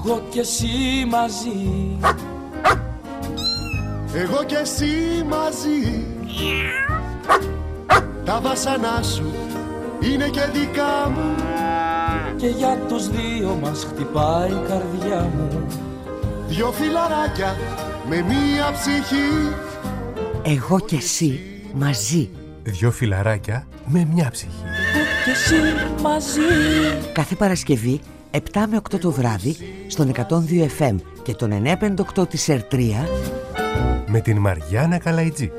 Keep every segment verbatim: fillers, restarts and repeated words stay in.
εγώ κι εσύ μαζί. Εγώ κι εσύ μαζί. Τα βάσανά σου είναι και δικά μου. Και για τους δύο μας χτυπάει η καρδιά μου. Δυο φιλαράκια με μία ψυχή. Εγώ κι εσύ μαζί. Δυο φιλαράκια με μια ψυχή. Εγώ κι εσύ μαζί. Κάθε Παρασκευή επτά με οκτώ το βράδυ στον εκατόν δύο εφ εμ και τον εννιακόσια πενήντα οκτώ της Ερτρία με την Μαριάννα Καλαϊτζή.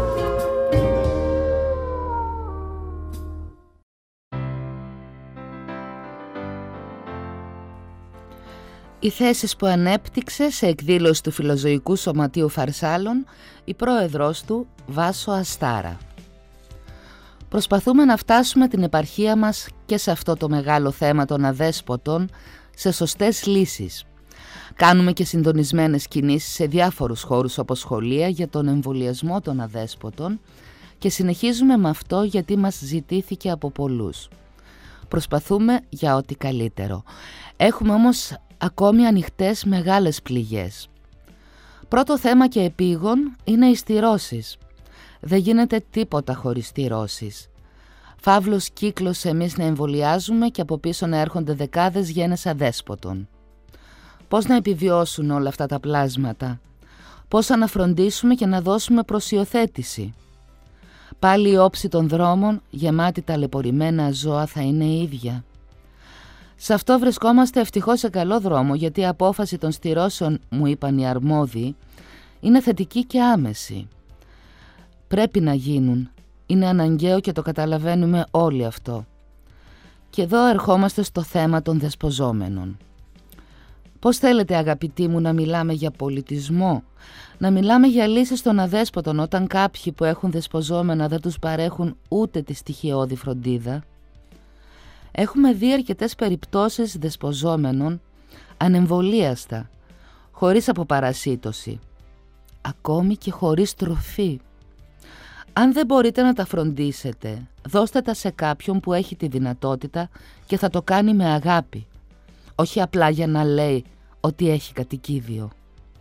Οι θέσεις που ανέπτυξε σε εκδήλωση του Φιλοζωικού Σωματείου Φαρσάλων η πρόεδρός του Βάσο Αστάρα. Προσπαθούμε να φτάσουμε την επαρχία μας και σε αυτό το μεγάλο θέμα των αδέσποτων σε σωστές λύσεις. Κάνουμε και συντονισμένες κινήσεις σε διάφορους χώρους όπως σχολεία για τον εμβολιασμό των αδέσποτων και συνεχίζουμε με αυτό γιατί μας ζητήθηκε από πολλούς. Προσπαθούμε για ό,τι καλύτερο. Έχουμε όμως ακόμη ανοιχτές μεγάλες πληγές. Πρώτο θέμα και επίγον είναι οι στηρώσεις. Δεν γίνεται τίποτα χωρίς στηρώσεις. Φαύλος κύκλος εμείς να εμβολιάζουμε και από πίσω να έρχονται δεκάδες γένες αδέσποτων. Πώς να επιβιώσουν όλα αυτά τα πλάσματα? Πώς να φροντίσουμε και να δώσουμε προσιοθέτηση? Πάλι η όψη των δρόμων γεμάτη ταλαιπωρημένα ζώα θα είναι η ίδια. Σε αυτό βρισκόμαστε ευτυχώς σε καλό δρόμο, γιατί η απόφαση των στηρώσεων, μου είπαν οι αρμόδιοι, είναι θετική και άμεση. Πρέπει να γίνουν. Είναι αναγκαίο και το καταλαβαίνουμε όλοι αυτό. Και εδώ ερχόμαστε στο θέμα των δεσποζόμενων. Πώς θέλετε, αγαπητοί μου, να μιλάμε για πολιτισμό, να μιλάμε για λύσεις των αδέσποτων όταν κάποιοι που έχουν δεσποζόμενα δεν τους παρέχουν ούτε τη στοιχειώδη φροντίδα? Έχουμε δει αρκετές περιπτώσεις δεσποζόμενων ανεμβολίαστα, χωρίς αποπαρασίτωση, ακόμη και χωρίς τροφή. Αν δεν μπορείτε να τα φροντίσετε, δώστε τα σε κάποιον που έχει τη δυνατότητα και θα το κάνει με αγάπη, όχι απλά για να λέει ότι έχει κατοικίδιο.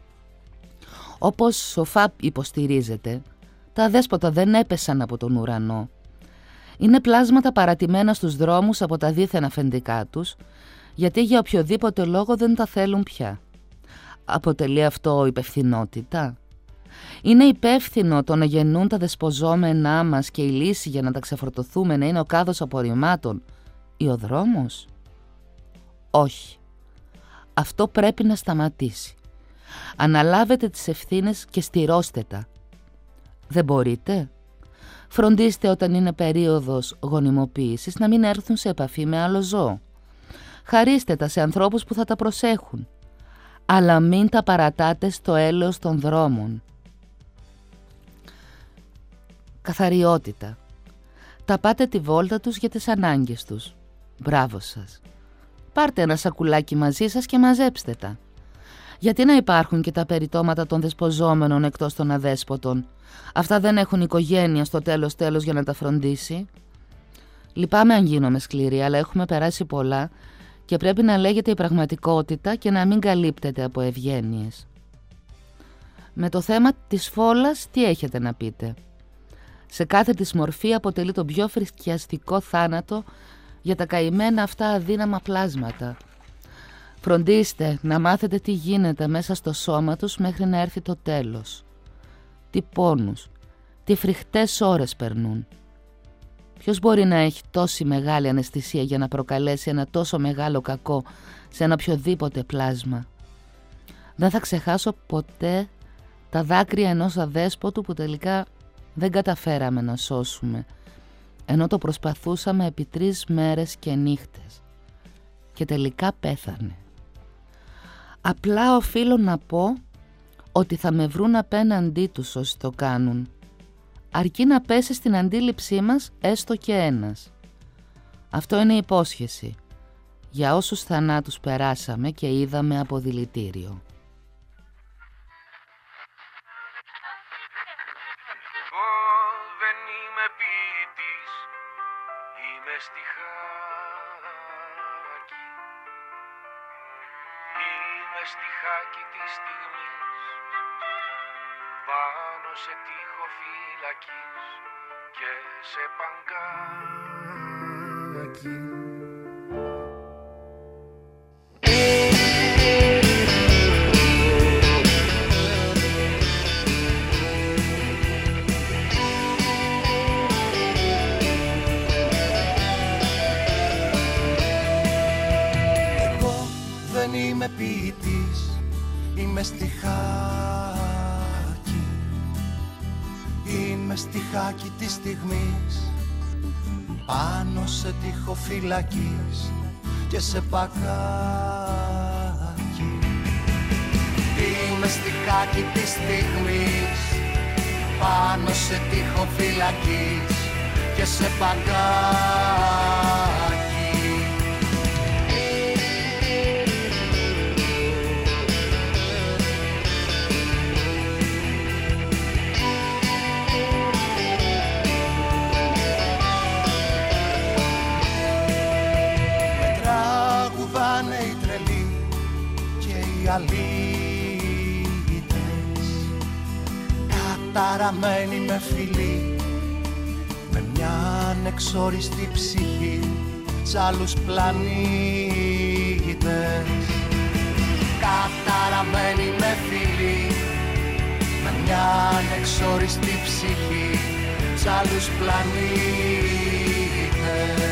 Όπως σοφά υποστηρίζεται, τα αδέσποτα δεν έπεσαν από τον ουρανό. Είναι πλάσματα παρατημένα στους δρόμους από τα δίθεν αφεντικά τους, γιατί για οποιοδήποτε λόγο δεν τα θέλουν πια. Αποτελεί αυτό υπευθυνότητα? Είναι υπεύθυνο το να γεννούν τα δεσποζόμενά μας και η λύση για να τα ξεφορτωθούμε να είναι ο κάδος απορριμμάτων ή ο δρόμος? Όχι. Αυτό πρέπει να σταματήσει. Αναλάβετε τις ευθύνες και στηρώστε τα. Δεν μπορείτε? Φροντίστε όταν είναι περίοδος γονιμοποίησης να μην έρθουν σε επαφή με άλλο ζώο. Χαρίστε τα σε ανθρώπους που θα τα προσέχουν. Αλλά μην τα παρατάτε στο έλεος των δρόμων. Καθαριότητα. Τα πάτε τη βόλτα τους για τις ανάγκες τους. Μπράβο σας. Πάρτε ένα σακουλάκι μαζί σας και μαζέψτε τα. Γιατί να υπάρχουν και τα περιτώματα των δεσποζόμενων εκτός των αδέσποτων? Αυτά δεν έχουν οικογένεια στο τέλος τέλος για να τα φροντίσει. Λυπάμαι αν γίνομαι σκληρή, αλλά έχουμε περάσει πολλά και πρέπει να λέγεται η πραγματικότητα και να μην καλύπτεται από ευγένειες. Με το θέμα της φόλας τι έχετε να πείτε? Σε κάθε της μορφή αποτελεί τον πιο φρικιαστικό θάνατο για τα καημένα αυτά αδύναμα πλάσματα. Φροντίστε να μάθετε τι γίνεται μέσα στο σώμα τους μέχρι να έρθει το τέλος. Τι πόνους, τι φρικτές ώρες περνούν. Ποιος μπορεί να έχει τόση μεγάλη αναισθησία για να προκαλέσει ένα τόσο μεγάλο κακό σε ένα οποιοδήποτε πλάσμα? Δεν θα ξεχάσω ποτέ τα δάκρυα ενός αδέσποτου που τελικά δεν καταφέραμε να σώσουμε, ενώ το προσπαθούσαμε επί τρεις μέρες και νύχτες και τελικά πέθανε. Απλά οφείλω να πω ότι θα με βρουν απέναντί τους όσοι το κάνουν, αρκεί να πέσει στην αντίληψή μας έστω και ένας. Αυτό είναι υπόσχεση για όσους θανάτους περάσαμε και είδαμε από δηλητήριο. Δεν είμαι ποιητής, είμαι στιχάκι. στιχάκι της στιγμής πάνω σε τοίχο φυλακής και σε παγκάκι. Είμαι ποιητής, είμαι στιχάκι. Είμαι στιχάκι της στιγμής πάνω σε τοίχο φυλακής και σε πακάκι. Είμαι στιχάκι της στιγμής πάνω σε τοίχο φυλακής και σε πακάκι. Αλήτες καταραμένοι με φιλί, με μια ανεξόριστη ψυχή σ' άλλους πλανήτες. Καταραμένοι με φιλί, με μια ανεξόριστη ψυχή σ' άλλους πλανήτες.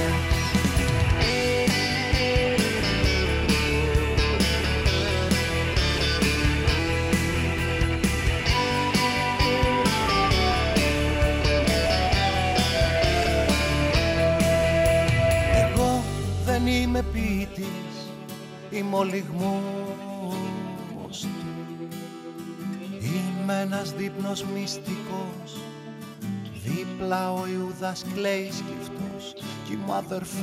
Δεν είμαι ποιητής, είμαι ο λυγμός του. Είμαι ένας δείπνος μυστικός, δίπλα ο Ιούδας κλαίει σκυφτός κι είμαι ο αδερφός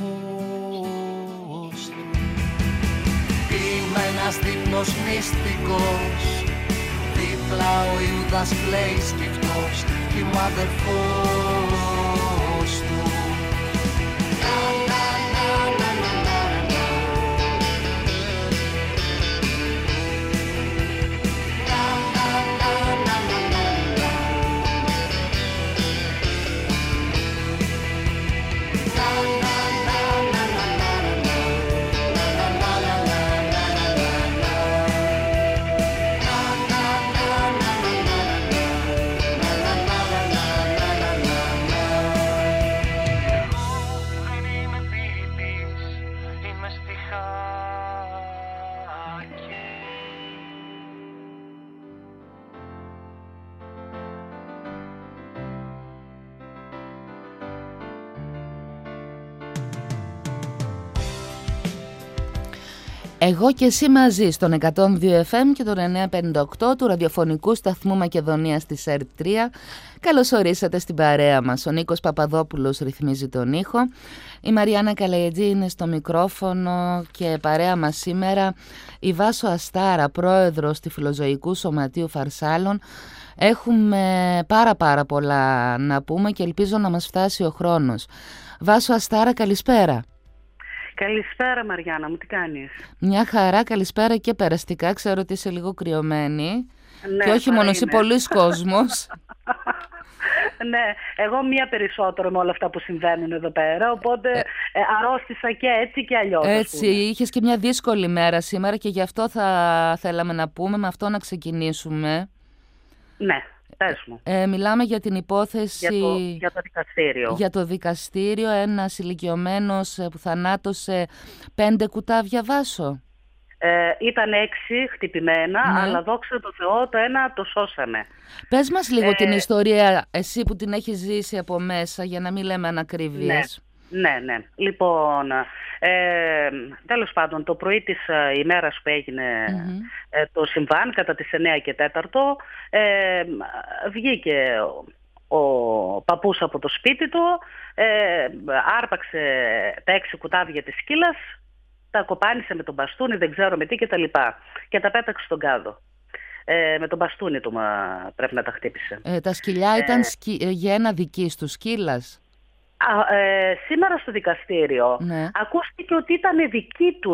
του. Είμαι ένας δείπνος μυστικός, δίπλα ο Ιούδας κλαίει σκυφτός κι είμαι ο αδερφός του. Εγώ και εσύ μαζί στον εκατόν δύο εφ εμ και τον εννιακόσια πενήντα οκτώ του ραδιοφωνικού σταθμού Μακεδονίας της ΕΡΤ τρία. Καλώς ορίσατε στην παρέα μας. Ο Νίκος Παπαδόπουλος ρυθμίζει τον ήχο. Η Μαριάννα Καλαϊτζή είναι στο μικρόφωνο και παρέα μας σήμερα η Βάσο Αστάρα, πρόεδρος του Φιλοζωικού Σωματείου Φαρσάλων. Έχουμε πάρα πάρα πολλά να πούμε και ελπίζω να μας φτάσει ο χρόνος. Βάσο Αστάρα, καλησπέρα. Καλησπέρα Μαριάννα μου, τι κάνεις? Μια χαρά, καλησπέρα και περαστικά. Ξέρω ότι είσαι λίγο κρυωμένη. Ναι, και όχι μόνο εσύ, πολλοί κόσμος. Ναι, εγώ μία περισσότερο με όλα αυτά που συμβαίνουν εδώ πέρα, οπότε ε, ε, αρρώστησα και έτσι και αλλιώς. Έτσι, είχες και μια δύσκολη μέρα σήμερα και γι' αυτό θα θέλαμε να πούμε, με αυτό να ξεκινήσουμε. Ναι. Ε, μιλάμε για την υπόθεση για το, για το δικαστήριο. Για το δικαστήριο, ένας ηλικιωμένος που θανάτωσε πέντε κουτάβια, Βάσο. Ε, ήταν έξι χτυπημένα, ναι. Αλλά δόξα τω Θεώ το ένα το σώσαμε. Πες μας λίγο ε, την ιστορία, εσύ που την έχεις ζήσει από μέσα, για να μην λέμε ανακρίβειες. Ναι, ναι, ναι. Λοιπόν, ε, τέλος πάντων, το πρωί της ε, ημέρας που έγινε mm-hmm. ε, το συμβάν, κατά τις εννιά και τέταρτο, ε, βγήκε ο, ο παππούς από το σπίτι του, ε, άρπαξε τα έξι κουτάβια της σκύλας, τα κοπάνισε με τον μπαστούνι, δεν ξέρω με τι και τα λοιπά, και τα πέταξε στον κάδο. Ε, με τον μπαστούνι του μα, πρέπει να τα χτύπησε. Ε, τα σκυλιά ήταν ε, σκι... γέννα δικής του, σκύλας. Α, ε, σήμερα στο δικαστήριο, ναι, ακούστηκε ότι ήταν δική τους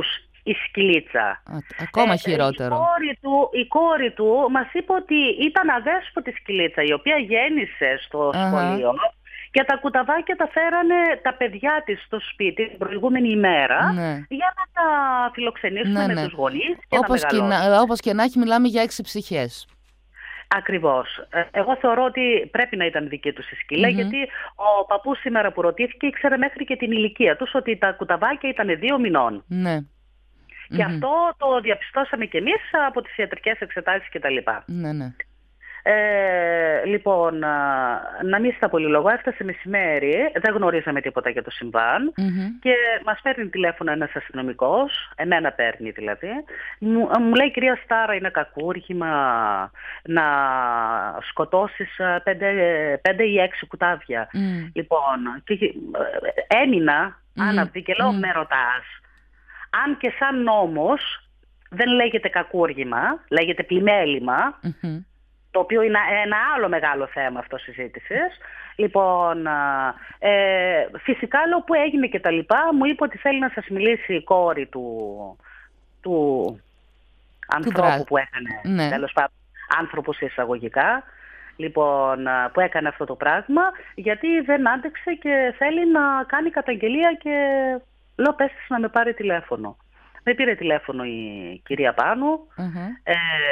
η σκυλίτσα. Α, ακόμα χειρότερο. Η κόρη, του, η κόρη του μας είπε ότι ήταν αδέσποτη σκυλίτσα, η οποία γέννησε στο Αχα. σχολείο και τα κουταβάκια τα φέρανε τα παιδιά της στο σπίτι την προηγούμενη ημέρα, ναι. για να τα φιλοξενήσουν ναι, με ναι. τους γονείς και όπως να και μεγαλώσουν. να, όπως και να έχει, μιλάμε για έξι ψυχές. Ακριβώς. Εγώ θεωρώ ότι πρέπει να ήταν δική τους η σκύλα, mm-hmm. γιατί ο παππούς σήμερα που ρωτήθηκε ήξερε μέχρι και την ηλικία τους ότι τα κουταβάκια ήταν δύο μηνών. Ναι. Και mm-hmm. αυτό το διαπιστώσαμε και εμείς από τις ιατρικές εξετάσεις κτλ. Ναι, ναι. Ε, λοιπόν, να μην στα πολυλογώ, έφτασε μεσημέρι, δεν γνωρίζαμε τίποτα για το συμβάν mm-hmm. και μας παίρνει τηλέφωνο ένας αστυνομικός, εμένα παίρνει δηλαδή, μου, μου λέει κυρία Στάρα, είναι κακούργημα να σκοτώσεις πέντε, πέντε ή έξι κουτάβια. Mm. Λοιπόν, και, έμεινα mm. άναυδη και λέω mm. με ρωτάς, αν και σαν νόμος δεν λέγεται κακούργημα, λέγεται πλημέλημα, mm-hmm. το οποίο είναι ένα άλλο μεγάλο θέμα αυτό συζήτησης. Λοιπόν, ε, φυσικά λέω που έγινε και τα λοιπά, μου είπε ότι θέλει να σας μιλήσει η κόρη του, του ανθρώπου που έκανε, ναι. τέλος πάντων, άνθρωπος εισαγωγικά, λοιπόν, που έκανε αυτό το πράγμα, γιατί δεν άντεξε και θέλει να κάνει καταγγελία και λέω πες της να με πάρει τηλέφωνο. Με πήρε τηλέφωνο η κυρία Πάνου, uh-huh. ε,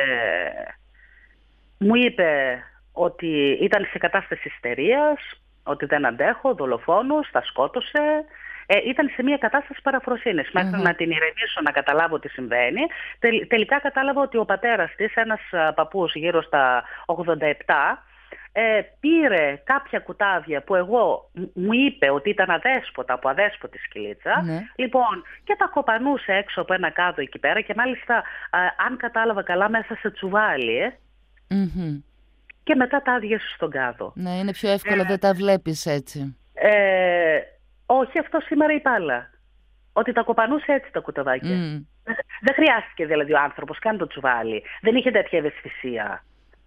μου είπε ότι ήταν σε κατάσταση ιστερίας, ότι δεν αντέχω, δολοφόνος, τα σκότωσε. Ε, ήταν σε μια κατάσταση παραφροσύνης. Μέχρι mm-hmm. να την ηρεμήσω, να καταλάβω τι συμβαίνει. Τελ, τελικά κατάλαβα ότι ο πατέρας της, ένας παππούς γύρω στα ογδόντα επτά, ε, πήρε κάποια κουτάβια που εγώ μου είπε ότι ήταν αδέσποτα, από αδέσποτη σκυλίτσα. Mm-hmm. Λοιπόν, και τα κοπανούσε έξω από ένα κάδο εκεί πέρα και μάλιστα, α, αν κατάλαβα καλά, μέσα σε τσουβάλι, ε, mm-hmm. και μετά τα άδειασε στον κάδο. Ναι, είναι πιο εύκολο, ε, δεν τα βλέπεις έτσι. Ε, όχι, αυτό σήμερα είπα άλλα. Ότι τα κοπανούσε έτσι τα κουταβάκια. Mm. Δεν χρειάστηκε δηλαδή ο άνθρωπος καν το τσουβάλι. Δεν είχε τέτοια ευαισθησία.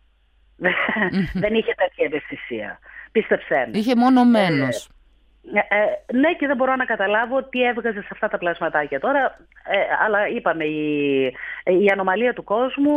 Mm-hmm. Δεν είχε τέτοια ευαισθησία. Πίστεψέ με. Είχε μόνο μένος. Ε, ε, ναι, και δεν μπορώ να καταλάβω τι έβγαζε σε αυτά τα πλασματάκια τώρα. Ε, αλλά είπαμε, η, η ανομαλία του κόσμου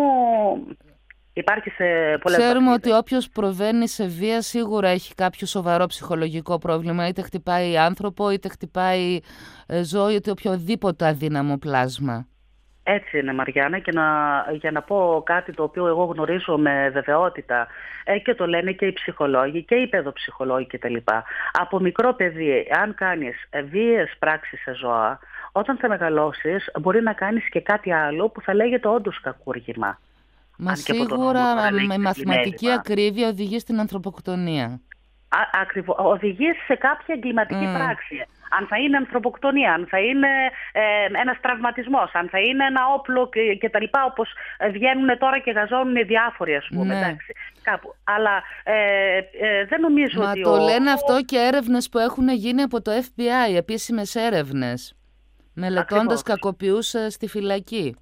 υπάρχει σε πολλές Ξέρουμε βαθμίδες. ότι όποιος προβαίνει σε βία σίγουρα έχει κάποιο σοβαρό ψυχολογικό πρόβλημα, είτε χτυπάει άνθρωπο, είτε χτυπάει ζώο, είτε οποιοδήποτε αδύναμο πλάσμα. Έτσι είναι, Μαριάννα, και να, για να πω κάτι το οποίο εγώ γνωρίζω με βεβαιότητα, ε, και το λένε και οι ψυχολόγοι και οι παιδοψυχολόγοι κτλ. Από μικρό παιδί, αν κάνεις βίαιες πράξεις σε ζώα, όταν θα μεγαλώσεις μπορεί να κάνεις και κάτι άλλο που θα λέγεται όντως κακούργημα. Μα σίγουρα με μαθηματική ακρίβεια οδηγεί στην ανθρωποκτονία. Ακριβώς, οδηγεί σε κάποια εγκληματική mm. πράξη. Αν θα είναι ανθρωποκτονία, αν θα είναι ε, ένας τραυματισμός, αν θα είναι ένα όπλο κτλ. Όπως βγαίνουν τώρα και γαζώνουν διάφοροι, ας πούμε. Ναι. Εντάξει, κάπου. Αλλά ε, ε, δεν νομίζω Μα ότι. το ο... λένε αυτό και έρευνες που έχουν γίνει από το Εφ Μπι Άι, επίσημες έρευνες, μελετώντας κακοποιούς στη φυλακή.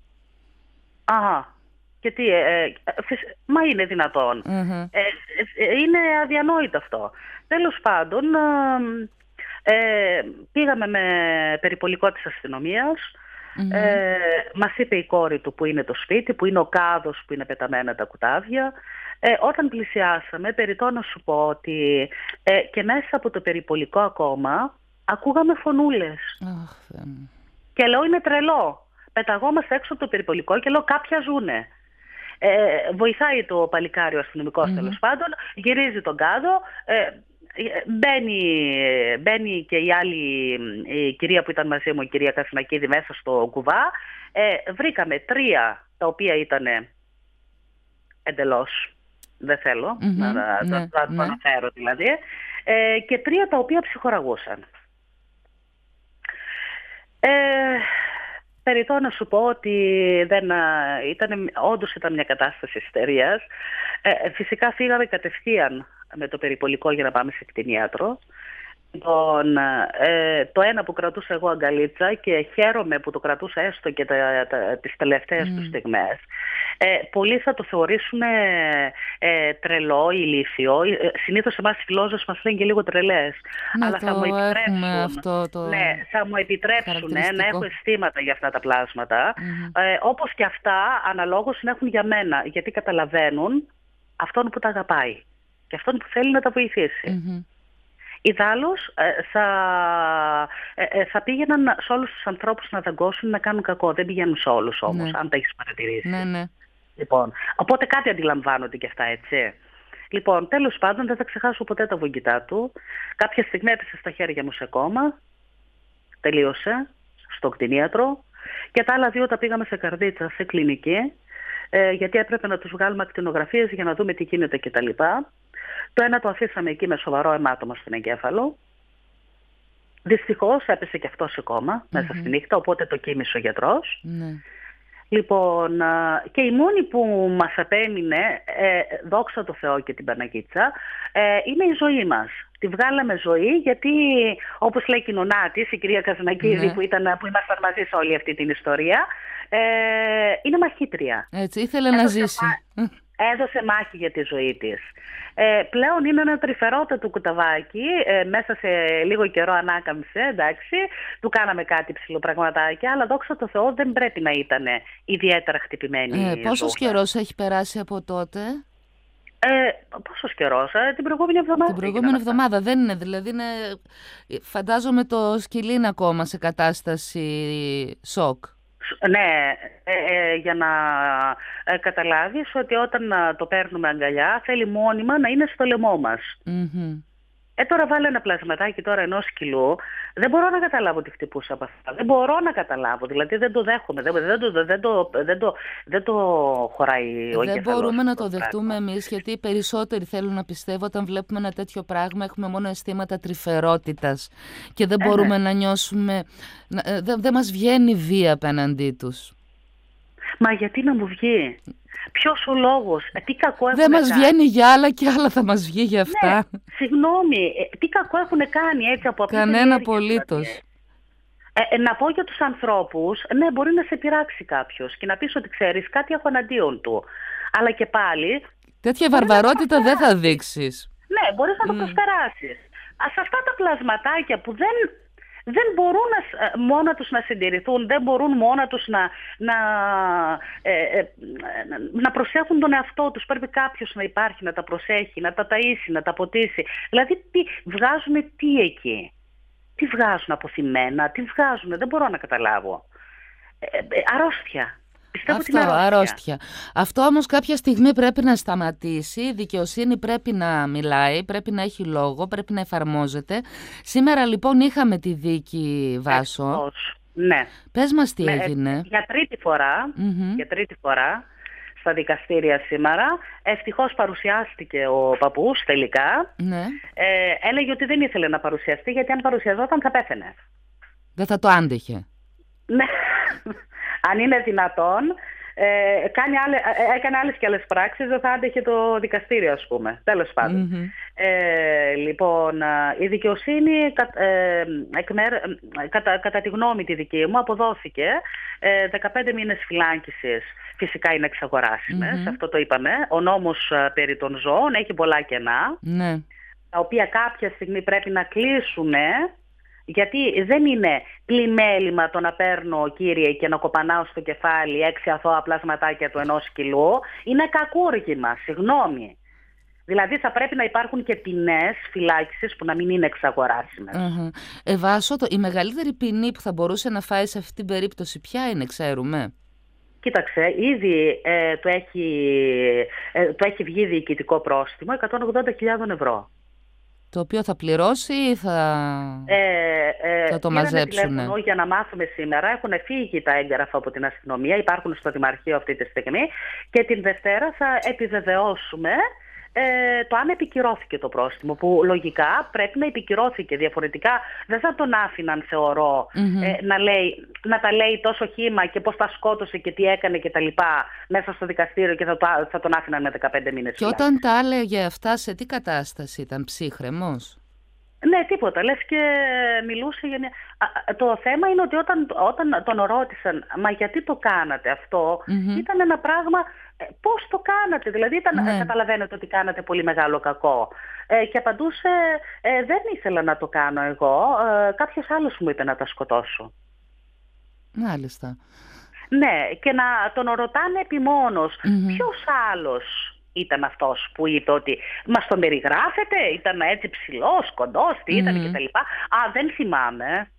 Αχα. Και τι, ε, ε, μα είναι δυνατόν. Mm-hmm. Ε, ε, είναι αδιανόητο αυτό. Τέλος πάντων, ε, ε, πήγαμε με περιπολικό της αστυνομίας. Mm-hmm. Ε, μας είπε η κόρη του που είναι το σπίτι, που είναι ο κάδος που είναι πεταμένα τα κουτάβια. Ε, όταν πλησιάσαμε, περιττώ να σου πω ότι ε, και μέσα από το περιπολικό ακόμα ακούγαμε φωνούλες. Oh, και λέω είναι τρελό. Πεταγόμαστε έξω από το περιπολικό και λέω κάποια ζούνε. Ε, βοηθάει το παλικάρι ο αστυνομικός mm-hmm. τέλος πάντων, γυρίζει τον κάδο, ε, μπαίνει, μπαίνει και η άλλη η κυρία που ήταν μαζί μου, η κυρία Κασιμακίδη, μέσα στο κουβά. Ε, βρήκαμε τρία τα οποία ήταν εντελώς, δεν θέλω mm-hmm. να, να, ναι, να, να ναι. το αναφέρω δηλαδή, ε, και τρία τα οποία ψυχοραγούσαν. Ε, Περιττώ να σου πω ότι δεν, ήταν, όντως ήταν μια κατάσταση ιστερίας. Ε, φυσικά φύγαμε κατευθείαν με το περιπολικό για να πάμε σε κτηνίατρο. Λοιπόν, ε, το ένα που κρατούσα εγώ αγκαλίτσα και χαίρομαι που το κρατούσα έστω και τα, τα, τις τελευταίες mm. του στιγμές. Ε, πολλοί θα το θεωρήσουν ε, τρελό, ηλίθιο. Ε, συνήθως εμάς οι φιλόζωες μας λένε και λίγο τρελές. Ναι, αλλά θα μου επιτρέψουν, αυτό το ναι, θα μου επιτρέψουν ε, να έχω αισθήματα για αυτά τα πλάσματα. Mm-hmm. Ε, όπως και αυτά αναλόγως να έχουν για μένα. Γιατί καταλαβαίνουν αυτόν που τα αγαπάει και αυτόν που θέλει να τα βοηθήσει. Mm-hmm. Ιδάλλως θα, θα πήγαιναν σε όλους τους ανθρώπους να δαγκώσουν, να κάνουν κακό. Δεν πηγαίνουν σε όλους όμως, ναι. αν τα έχεις παρατηρήσει. Ναι, ναι. Λοιπόν, οπότε κάτι αντιλαμβάνονται και αυτά, έτσι. Λοιπόν, τέλος πάντων δεν θα ξεχάσω ποτέ τα βογκητά του. Κάποια στιγμή έπεσε στα χέρια μου σε κόμμα. Τελείωσε στο κτηνίατρο. Και τα άλλα δύο τα πήγαμε σε καρδίτσα, σε κλινική. Ε, γιατί έπρεπε να τους βγάλουμε ακτινογραφίες για να δούμε τι γίνεται κτλ. Το ένα το αφήσαμε εκεί με σοβαρό αιμάτωμα στον εγκέφαλο. Δυστυχώς έπεσε και αυτό σε κόμμα mm-hmm. μέσα στη νύχτα, οπότε το κοίμησε ο γιατρός. Mm-hmm. Λοιπόν, και η μόνη που μας απέμεινε, ε, δόξα τω Θεώ και την Παναγίτσα, ε, είναι η ζωή μας. Τη βγάλαμε ζωή γιατί, όπως λέει η νονά της, η κυρία Καζανακίδη mm-hmm. που, ήταν, που ήμασταν μαζί σε όλη αυτή την ιστορία, ε, είναι μαχήτρια. Έτσι, ήθελε να ζήσει. Έδωσε μάχη για τη ζωή της. Ε, πλέον είναι ένα τρυφερότατο κουταβάκι, ε, μέσα σε λίγο καιρό ανάκαμψε, εντάξει, του κάναμε κάτι ψηλοπραγματάκια, αλλά δόξα τω Θεώ δεν πρέπει να ήταν ιδιαίτερα χτυπημένη. Ε, πόσος καιρός έχει περάσει από τότε? Ε, πόσος καιρός, ε, την προηγούμενη εβδομάδα. Την προηγούμενη εβδομάδα αυτά. Δεν είναι, δηλαδή είναι, φαντάζομαι το σκυλί είναι ακόμα σε κατάσταση σοκ. Ναι, ε, ε, για να ε, καταλάβεις ότι όταν ε, το παίρνουμε αγκαλιά θέλει μόνιμα να είναι στο λαιμό μας. Mm-hmm. Ε, τώρα βάλε ένα πλασματάκι τώρα ενός σκυλού. Δεν μπορώ να καταλάβω τι χτυπούσα από αυτά. Δεν μπορώ να καταλάβω. Δηλαδή δεν το δέχομαι. Δεν, δεν, το, δεν, το, δεν, το, δεν το χωράει ο εγκέφαλος. Δεν μπορούμε να το δεχτούμε εμείς, γιατί οι περισσότεροι θέλουν να πιστεύω όταν βλέπουμε ένα τέτοιο πράγμα έχουμε μόνο αισθήματα τρυφερότητας και δεν μπορούμε ε, ναι. να νιώσουμε. Δεν δε μας βγαίνει βία απέναντί τους. Μα γιατί να μου βγει? Ποιος ο λόγος, τι κακό έχουν Δεν κάνει. μας βγαίνει για άλλα και άλλα θα μας βγει για αυτά. Ναι, συγγνώμη, τι κακό έχουν κάνει έτσι από αυτή την Κανένα απολύτως. Ε, ε, να πω για τους ανθρώπους, ναι, μπορεί να σε πειράξει κάποιος και να πεις ότι ξέρεις κάτι έχω εναντίον του. Αλλά και πάλι... Τέτοια βαρβαρότητα δεν θα δείξεις. Ναι, μπορείς να το mm. προσπεράσεις. Σε αυτά τα πλασματάκια που δεν... δεν μπορούν να, μόνα τους να συντηρηθούν, δεν μπορούν μόνα τους να, να, ε, ε, να προσέχουν τον εαυτό τους. Πρέπει κάποιος να υπάρχει, να τα προσέχει, να τα ταΐσει, να τα ποτίσει. Δηλαδή τι, βγάζουν τι εκεί, τι βγάζουν αποθυμένα, τι βγάζουν, δεν μπορώ να καταλάβω. Ε, ε, αρρώστια. Πιστεύω Αυτό, αρρώστια. αρρώστια. Αυτό όμως κάποια στιγμή πρέπει να σταματήσει, η δικαιοσύνη πρέπει να μιλάει, πρέπει να έχει λόγο, πρέπει να εφαρμόζεται. Σήμερα λοιπόν είχαμε τη δίκη, Βάσο. Εκτός. Ναι. Πες μας τι ναι, έγινε. Για τρίτη φορά, mm-hmm. για τρίτη φορά στα δικαστήρια σήμερα, ευτυχώς παρουσιάστηκε ο παππούς τελικά. Ναι. Ε, έλεγε ότι δεν ήθελε να παρουσιαστεί γιατί αν παρουσιαζόταν θα πέθαινε. Δεν θα το άντεχε. Ναι. Αν είναι δυνατόν, ε, κάνει άλλε, ε, έκανε άλλες και άλλες πράξεις, δεν θα άντεχε το δικαστήριο, ας πούμε. Τέλος πάντων. Mm-hmm. Ε, λοιπόν, η δικαιοσύνη, κα, ε, εκμέρ, κατά, κατά τη γνώμη τη δική μου, αποδόθηκε ε, δεκαπέντε μήνες φυλάκισης. Φυσικά είναι εξαγοράσιμες, mm-hmm. αυτό το είπαμε. Ο νόμος ε, περί των ζώων έχει πολλά κενά, mm-hmm. τα οποία κάποια στιγμή πρέπει να κλείσουν. Γιατί δεν είναι πλημέλημα το να παίρνω, κύριε, και να κοπανάω στο κεφάλι έξι αθώα πλασματάκια του ενός κιλού. Είναι κακούργημα, συγγνώμη. Δηλαδή θα πρέπει να υπάρχουν και ποινές φυλάκισης που να μην είναι εξαγοράσιμες. Uh-huh. Ε, Βάσο, το, η μεγαλύτερη ποινή που θα μπορούσε να φάει σε αυτή την περίπτωση ποια είναι, ξέρουμε? Κοίταξε, ήδη ε, το, έχει, ε, το έχει βγει διοικητικό πρόστιμο εκατόν ογδόντα χιλιάδες ευρώ. Το οποίο θα πληρώσει ή θα, ε, ε, θα το μαζέψουν? Για να μάθουμε σήμερα, έχουν φύγει τα έγγραφα από την αστυνομία, υπάρχουν στο Δημαρχείο αυτή τη στιγμή και την Δευτέρα θα επιβεβαιώσουμε ε, το αν επικυρώθηκε το πρόστιμο, που λογικά πρέπει να επικυρώθηκε, διαφορετικά δεν θα τον άφηναν, θεωρώ, mm-hmm. ε, να, λέει, να τα λέει τόσο χύμα και πώς τα σκότωσε και τι έκανε και τα λοιπά μέσα στο δικαστήριο και θα, το, θα τον άφηναν με δεκαπέντε μήνες. Και όταν τα έλεγε αυτά, σε τι κατάσταση ήταν, ψύχρεμος? Ναι, τίποτα. Λες και μιλούσε για μια... Το θέμα είναι ότι όταν, όταν τον ρώτησαν, μα γιατί το κάνατε αυτό, mm-hmm. ήταν ένα πράγμα, πώς το κάνατε. Δηλαδή ήταν, ναι. καταλαβαίνετε ότι κάνατε πολύ μεγάλο κακό. Ε, και απαντούσε, ε, δεν ήθελα να το κάνω εγώ, ε, κάποιος άλλος μου είπε να τα σκοτώσω. Μάλιστα. Ναι, και να τον ρωτάνε επιμόνως, mm-hmm. ποιος άλλος ήταν αυτός που είπε ότι μας τον περιγράφετε, ήταν έτσι ψηλός, κοντός, τι ήταν mm. κτλ. Α, δεν θυμάμαι.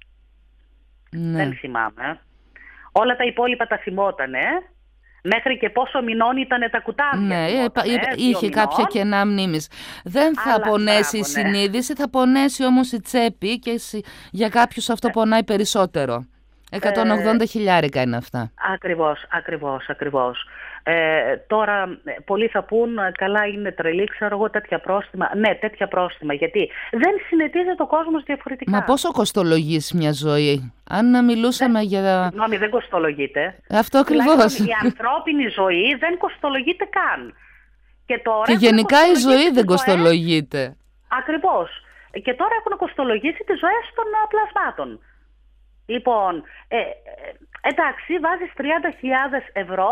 Ναι. Δεν θυμάμαι. Όλα τα υπόλοιπα τα θυμότανε. Μέχρι και πόσο μηνών ήταν τα κουτάβια. Ναι, θυμότανε, είχε κάποια κενά μνήμης. Δεν θα αλλά πονέσει μπράβο, η συνείδηση, ναι. θα πονέσει όμως η τσέπη και για κάποιους αυτό ε. πονάει περισσότερο. εκατόν ογδόντα χιλιάρικα είναι αυτά. Ακριβώς, ακριβώς, ακριβώς. Ε, τώρα πολλοί θα πούν καλά είναι τρελή, ξέρω εγώ τέτοια πρόστιμα. Ναι, τέτοια πρόστιμα, γιατί δεν συνετίζεται ο κόσμος διαφορετικά. Μα πόσο κοστολογείς μια ζωή, αν να μιλούσαμε δεν, για... Συγγνώμη, δεν κοστολογείται. Αυτό ακριβώς. Η ανθρώπινη ζωή δεν κοστολογείται καν. Και, τώρα και γενικά η ζωή δεν κοστολογείται. Ακριβώς. Και τώρα έχουν κοστολογήσει τις ζωές των πλασμάτων. Λοιπόν, ε, ε, εντάξει, βάζεις τριάντα χιλιάδες ευρώ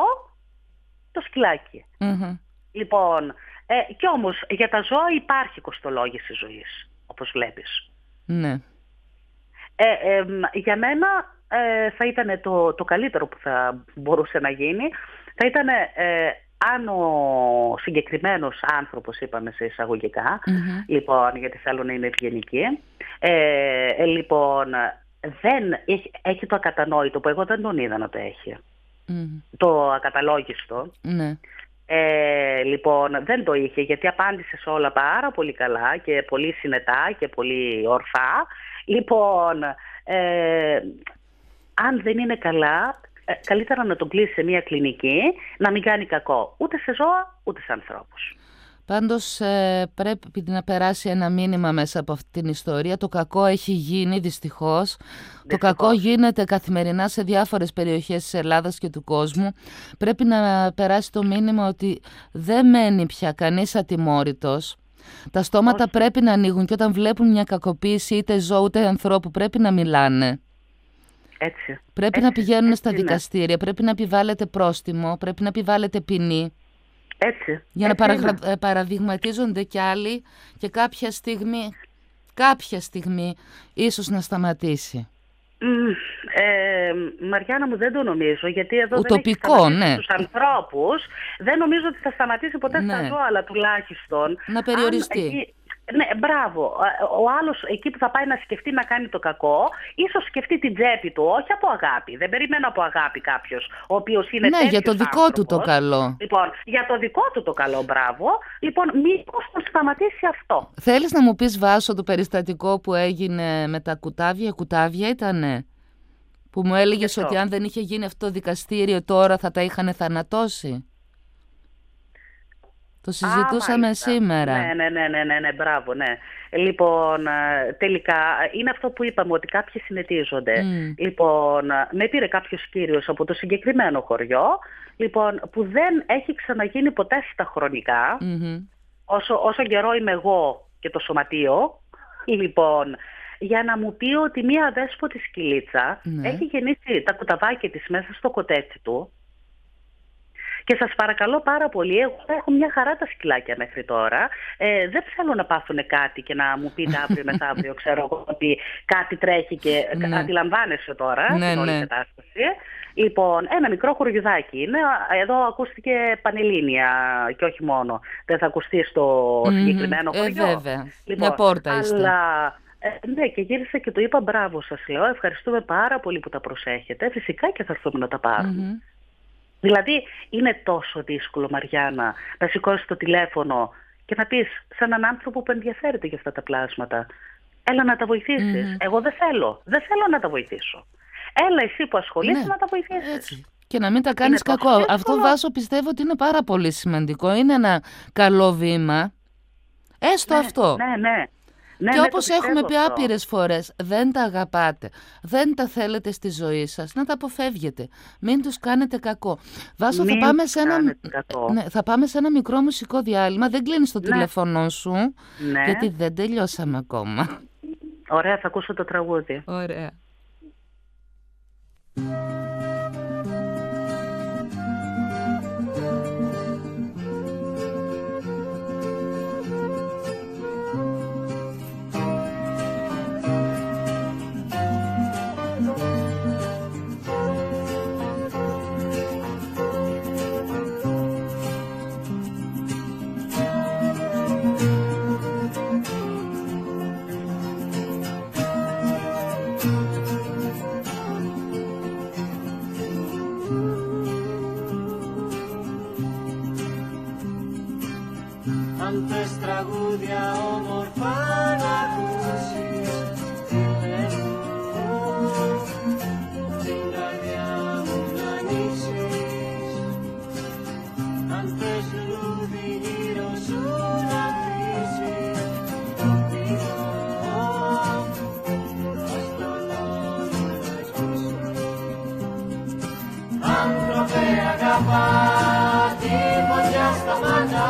το σκυλάκι. Mm-hmm. Λοιπόν, ε, κι όμως για τα ζώα υπάρχει κοστολόγηση ζωής, όπως βλέπεις. Ναι. Ε, ε, για μένα ε, θα ήταν το, το καλύτερο που θα μπορούσε να γίνει. Θα ήταν ε, αν ο συγκεκριμένος άνθρωπος, είπαμε σε εισαγωγικά, mm-hmm. λοιπόν, γιατί θέλω να είναι ευγενική, ε, ε, λοιπόν... δεν έχει, έχει το ακατανόητο που εγώ δεν τον είδα να το έχει. Mm. Το ακαταλόγιστο. Mm. Ε, λοιπόν, δεν το είχε γιατί απάντησε σε όλα πάρα πολύ καλά και πολύ συνετά και πολύ ορθά. Λοιπόν, ε, αν δεν είναι καλά, ε, καλύτερα να τον κλείσει σε μια κλινική, να μην κάνει κακό ούτε σε ζώα ούτε σε ανθρώπους. Πάντως ε, πρέπει να περάσει ένα μήνυμα μέσα από αυτή την ιστορία. Το κακό έχει γίνει δυστυχώς. Δυστυχώς. Το κακό γίνεται καθημερινά σε διάφορες περιοχές της Ελλάδας και του κόσμου. Πρέπει να περάσει το μήνυμα ότι δεν μένει πια κανείς ατιμόρυτος. Τα στόματα Όχι. πρέπει να ανοίγουν και όταν βλέπουν μια κακοποίηση είτε ζώου είτε ανθρώπου πρέπει να μιλάνε. Έτσι. Πρέπει Έτσι. να πηγαίνουν Έτσι στα είναι. δικαστήρια, πρέπει να επιβάλλεται πρόστιμο, πρέπει να επιβάλλεται ποινή. Έτσι. Για Έτσι να παρα... παραδειγματίζονται κι άλλοι και κάποια στιγμή, κάποια στιγμή ίσως να σταματήσει. Mm, ε, Μαριάννα μου, δεν το νομίζω, γιατί εδώ Ουτοπικό, δεν έχει ναι. στους ανθρώπους. Δεν νομίζω ότι θα σταματήσει ποτέ ναι. στα ζώα, αλλά τουλάχιστον να περιοριστεί. Αν, εκεί, ναι, μπράβο. Ο άλλος εκεί που θα πάει να σκεφτεί να κάνει το κακό, ίσως σκεφτεί την τσέπη του, όχι από αγάπη. Δεν περιμένω από αγάπη κάποιος, ο οποίος είναι ναι, για το δικό άνθρωπος. του το καλό. Λοιπόν, για το δικό του το καλό, μπράβο. Λοιπόν, μήπως θα σταματήσει αυτό. Θέλεις να μου πεις, Βάσο, το περιστατικό που έγινε με τα κουτάβια, κουτάβια ήτανε, που μου έλεγες ότι αν δεν είχε γίνει αυτό το δικαστήριο τώρα θα τα είχαν θανατώσει. Το συζητούσαμε Α, σήμερα. Ναι, ναι, ναι, ναι, ναι, ναι, μπράβο, ναι. Λοιπόν, τελικά είναι αυτό που είπαμε, ότι κάποιοι συνετίζονται. Mm. Λοιπόν, με πήρε κάποιος κύριος από το συγκεκριμένο χωριό, λοιπόν, που δεν έχει ξαναγίνει ποτέ στα χρονικά, mm-hmm. όσο, όσο καιρό είμαι εγώ και το σωματείο, λοιπόν, για να μου πει ότι μία αδέσποτη σκυλίτσα mm. έχει γεννήσει τα κουταβάκια της μέσα στο κοτέτσι του. Και σας παρακαλώ πάρα πολύ, εγώ έχω μια χαρά τα σκυλάκια μέχρι τώρα. Ε, δεν θέλω να πάθουν κάτι και να μου πείτε αύριο μεθαύριο, ξέρω εγώ, ότι κάτι τρέχει και ναι. αντιλαμβάνεσαι τώρα ναι, την όλη ναι. κατάσταση. Λοιπόν, ένα μικρό χωριουδάκι είναι. Εδώ ακούστηκε πανελλήνια και όχι μόνο. Δεν θα ακουστεί στο mm-hmm. συγκεκριμένο χωριό. Ε, βέβαια. Λοιπόν, μια πόρτα είστε. Αλλά, ε, ναι, και γύρισα και του είπα μπράβο σας, λέω. Ευχαριστούμε πάρα πολύ που τα προσέχετε. Φυσικά και θα έρθουμε να τα πάρουμε. Mm-hmm. Δηλαδή είναι τόσο δύσκολο, Μαριάννα, να σηκώσεις το τηλέφωνο και να πεις σε έναν άνθρωπο που ενδιαφέρεται για αυτά τα πλάσματα, έλα να τα βοηθήσεις. Mm. Εγώ δεν θέλω, δεν θέλω να τα βοηθήσω. Έλα εσύ που ασχολείσαι ναι. να τα βοηθήσεις. Έτσι. Και να μην τα κάνεις είναι κακό. Αυτό, Βάσο, πιστεύω ότι είναι πάρα πολύ σημαντικό. Είναι ένα καλό βήμα. Έστω ναι, αυτό. Ναι, ναι. Ναι, και ναι, όπως έχουμε πει άπειρες φορές, δεν τα αγαπάτε, δεν τα θέλετε στη ζωή σας, να τα αποφεύγετε. Μην τους κάνετε κακό. Βάσο, θα πάμε, σε ένα... ναι, θα πάμε σε ένα μικρό μουσικό διάλειμμα. Δεν κλείνεις το ναι. τηλέφωνο σου, ναι. γιατί δεν τελειώσαμε ακόμα. Ωραία, θα ακούσω το τραγούδι. Ωραία. Αν θες τραγούδια όμορφα να ακούσεις, πες μου την καρδιά μου να ανοίξεις. Αν θες λουλούδι γύρω σου να χτίσεις, ας τον όνειρο να σβήσεις. Άνθρωπε αγαπά τη φωτιά στα μάτια,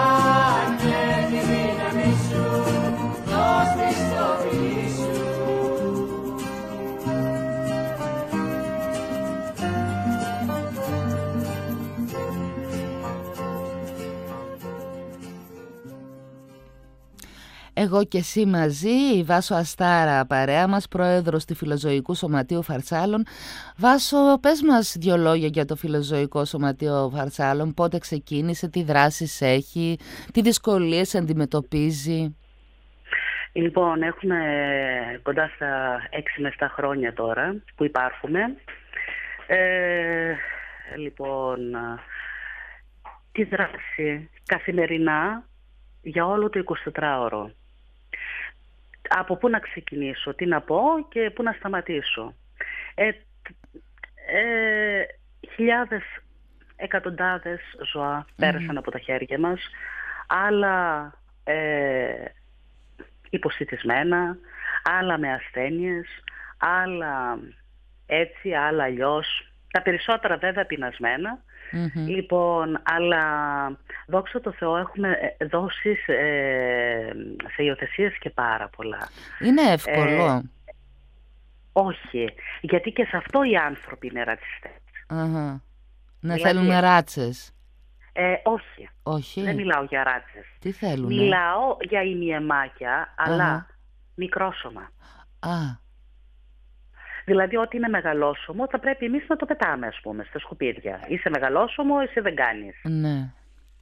Εγώ και εσύ μαζί, η Βάσο Αστάρα παρέα μας, πρόεδρος του Φιλοζωικού Σωματείου Φαρσάλων. Βάσο, πες μας δυο λόγια για το Φιλοζωικό Σωματείο Φαρσάλων, πότε ξεκίνησε, τι δράσεις έχει, τι δυσκολίες αντιμετωπίζει. Λοιπόν, έχουμε κοντά στα έξι με επτά χρόνια τώρα που υπάρχουμε. Ε, λοιπόν, τη δράση καθημερινά για όλο το εικοσιτετράωρο. Από πού να ξεκινήσω, τι να πω και πού να σταματήσω. Ε, ε, χιλιάδες, εκατοντάδες ζώα πέρασαν mm. από τα χέρια μας, άλλα ε, υποσιτισμένα, άλλα με ασθένειες, άλλα έτσι, άλλα αλλιώς. Τα περισσότερα βέβαια πεινασμένα. Mm-hmm. Λοιπόν, αλλά δόξα τω Θεώ έχουμε δώσεις ε, σε υιοθεσίες και πάρα πολλά. Είναι εύκολο. Ε, όχι, γιατί και σε αυτό οι άνθρωποι είναι ρατσιστές. Uh-huh. Να δηλαδή, θέλουν ράτσες. Ε, όχι. όχι, δεν μιλάω για ράτσες. Τι θέλουν? Μιλάω για ημιαιμάκια, αλλά uh-huh. μικρόσωμα. Ah. Δηλαδή ό,τι είναι μεγαλόσωμο θα πρέπει εμείς να το πετάμε, ας πούμε, στα σκουπίδια. Είσαι μεγαλόσωμο, εσύ δεν κάνεις. Ναι.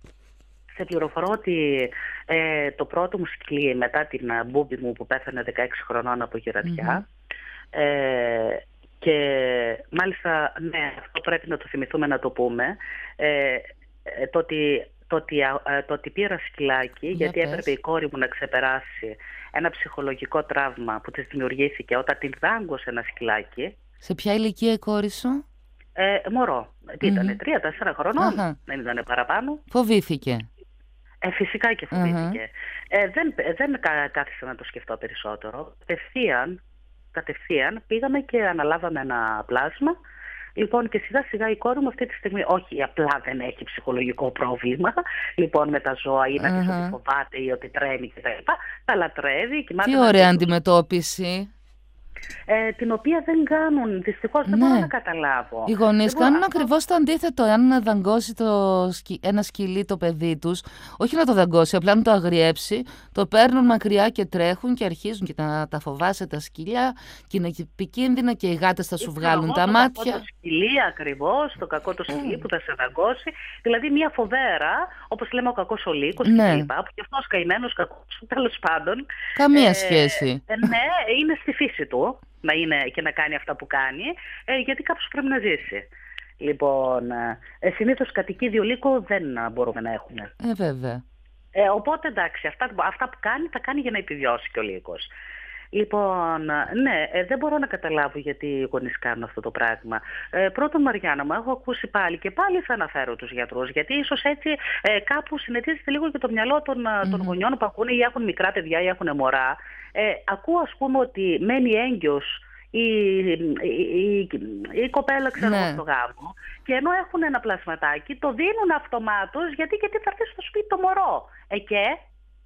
Σε πληροφορώ ότι ε, το πρώτο μου σκυλί μετά την μπούμπι μου που πέθανε δεκαέξι χρονών από γυρατιά, mm-hmm. ε, και μάλιστα, ναι, αυτό πρέπει να το θυμηθούμε να το πούμε, ε, ε, το ότι... Το ότι, το ότι πήρα σκυλάκι, για γιατί πες. Έπρεπε η κόρη μου να ξεπεράσει ένα ψυχολογικό τραύμα που της δημιουργήθηκε όταν την δάγκωσε ένα σκυλάκι. Σε ποια ηλικία η κόρη σου? Ε, μωρό. Τι mm-hmm. ήτανε, τρία τέσσερα χρονών, uh-huh. δεν ήτανε παραπάνω. Φοβήθηκε. Ε, φυσικά και φοβήθηκε. Uh-huh. Ε, δεν δεν κά, κάθισα να το σκεφτώ περισσότερο. Κατευθείαν, κατευθείαν πήγαμε και αναλάβαμε ένα πλάσμα. Λοιπόν, και σιγά σιγά η κόρη μου αυτή τη στιγμή, όχι απλά δεν έχει ψυχολογικό πρόβλημα, λοιπόν, με τα ζώα ή να uh-huh. ότι φοβάται ή ότι τρέμει κτλ. Τα λατρεύει. Τι ωραία αντιμετώπιση. Ε, την οποία δεν κάνουν, δυστυχώς δεν ναι. μπορώ να καταλάβω. Οι γονείς δεν κάνουν μπορώ... ακριβώς το αντίθετο. Αν να δαγκώσει το σκι... ένα σκυλί το παιδί τους, όχι να το δαγκώσει, απλά να το αγριέψει, το παίρνουν μακριά και τρέχουν και αρχίζουν και να τα φοβάσαι τα σκυλιά και είναι επικίνδυνα και οι γάτες θα σου βγάλουν τα το μάτια. Το σκυλί ακριβώς, το κακό το σκυλί mm. που θα σε δαγκώσει. Δηλαδή μια φοβέρα, όπως λέμε ο κακός ο λύκος ναι. κλπ. Που και αυτός καημένος κακός, τέλος πάντων. Καμία ε, σχέση. Ε, ναι, είναι στη φύση του να είναι και να κάνει αυτά που κάνει, ε, γιατί κάποιος πρέπει να ζήσει. Λοιπόν, ε, συνήθως κατοικίδιο λύκο δεν μπορούμε να έχουμε. Ε, βέβαια. Ε, οπότε εντάξει, αυτά, αυτά που κάνει θα κάνει για να επιβιώσει και ο λύκος. Λοιπόν, ναι, ε, δεν μπορώ να καταλάβω γιατί οι γονείς κάνουν αυτό το πράγμα. Ε, πρώτον, Μαριάννα μου, έχω ακούσει πάλι και πάλι θα αναφέρω τους γιατρούς, γιατί ίσως έτσι ε, κάπου συνετίζεται λίγο και το μυαλό των, mm-hmm. των γονιών που ακούνε ή έχουν μικρά παιδιά ή έχουν μωρά. Ε, ακούω, ας πούμε, ότι μένει έγκυος η, η, η, η κοπέλα, ξέρω εγώ, ναι. στο γάμο, και ενώ έχουν ένα πλασματάκι, το δίνουν αυτομάτως, γιατί, γιατί θα έρθει στο σπίτι το μωρό. Ε, και...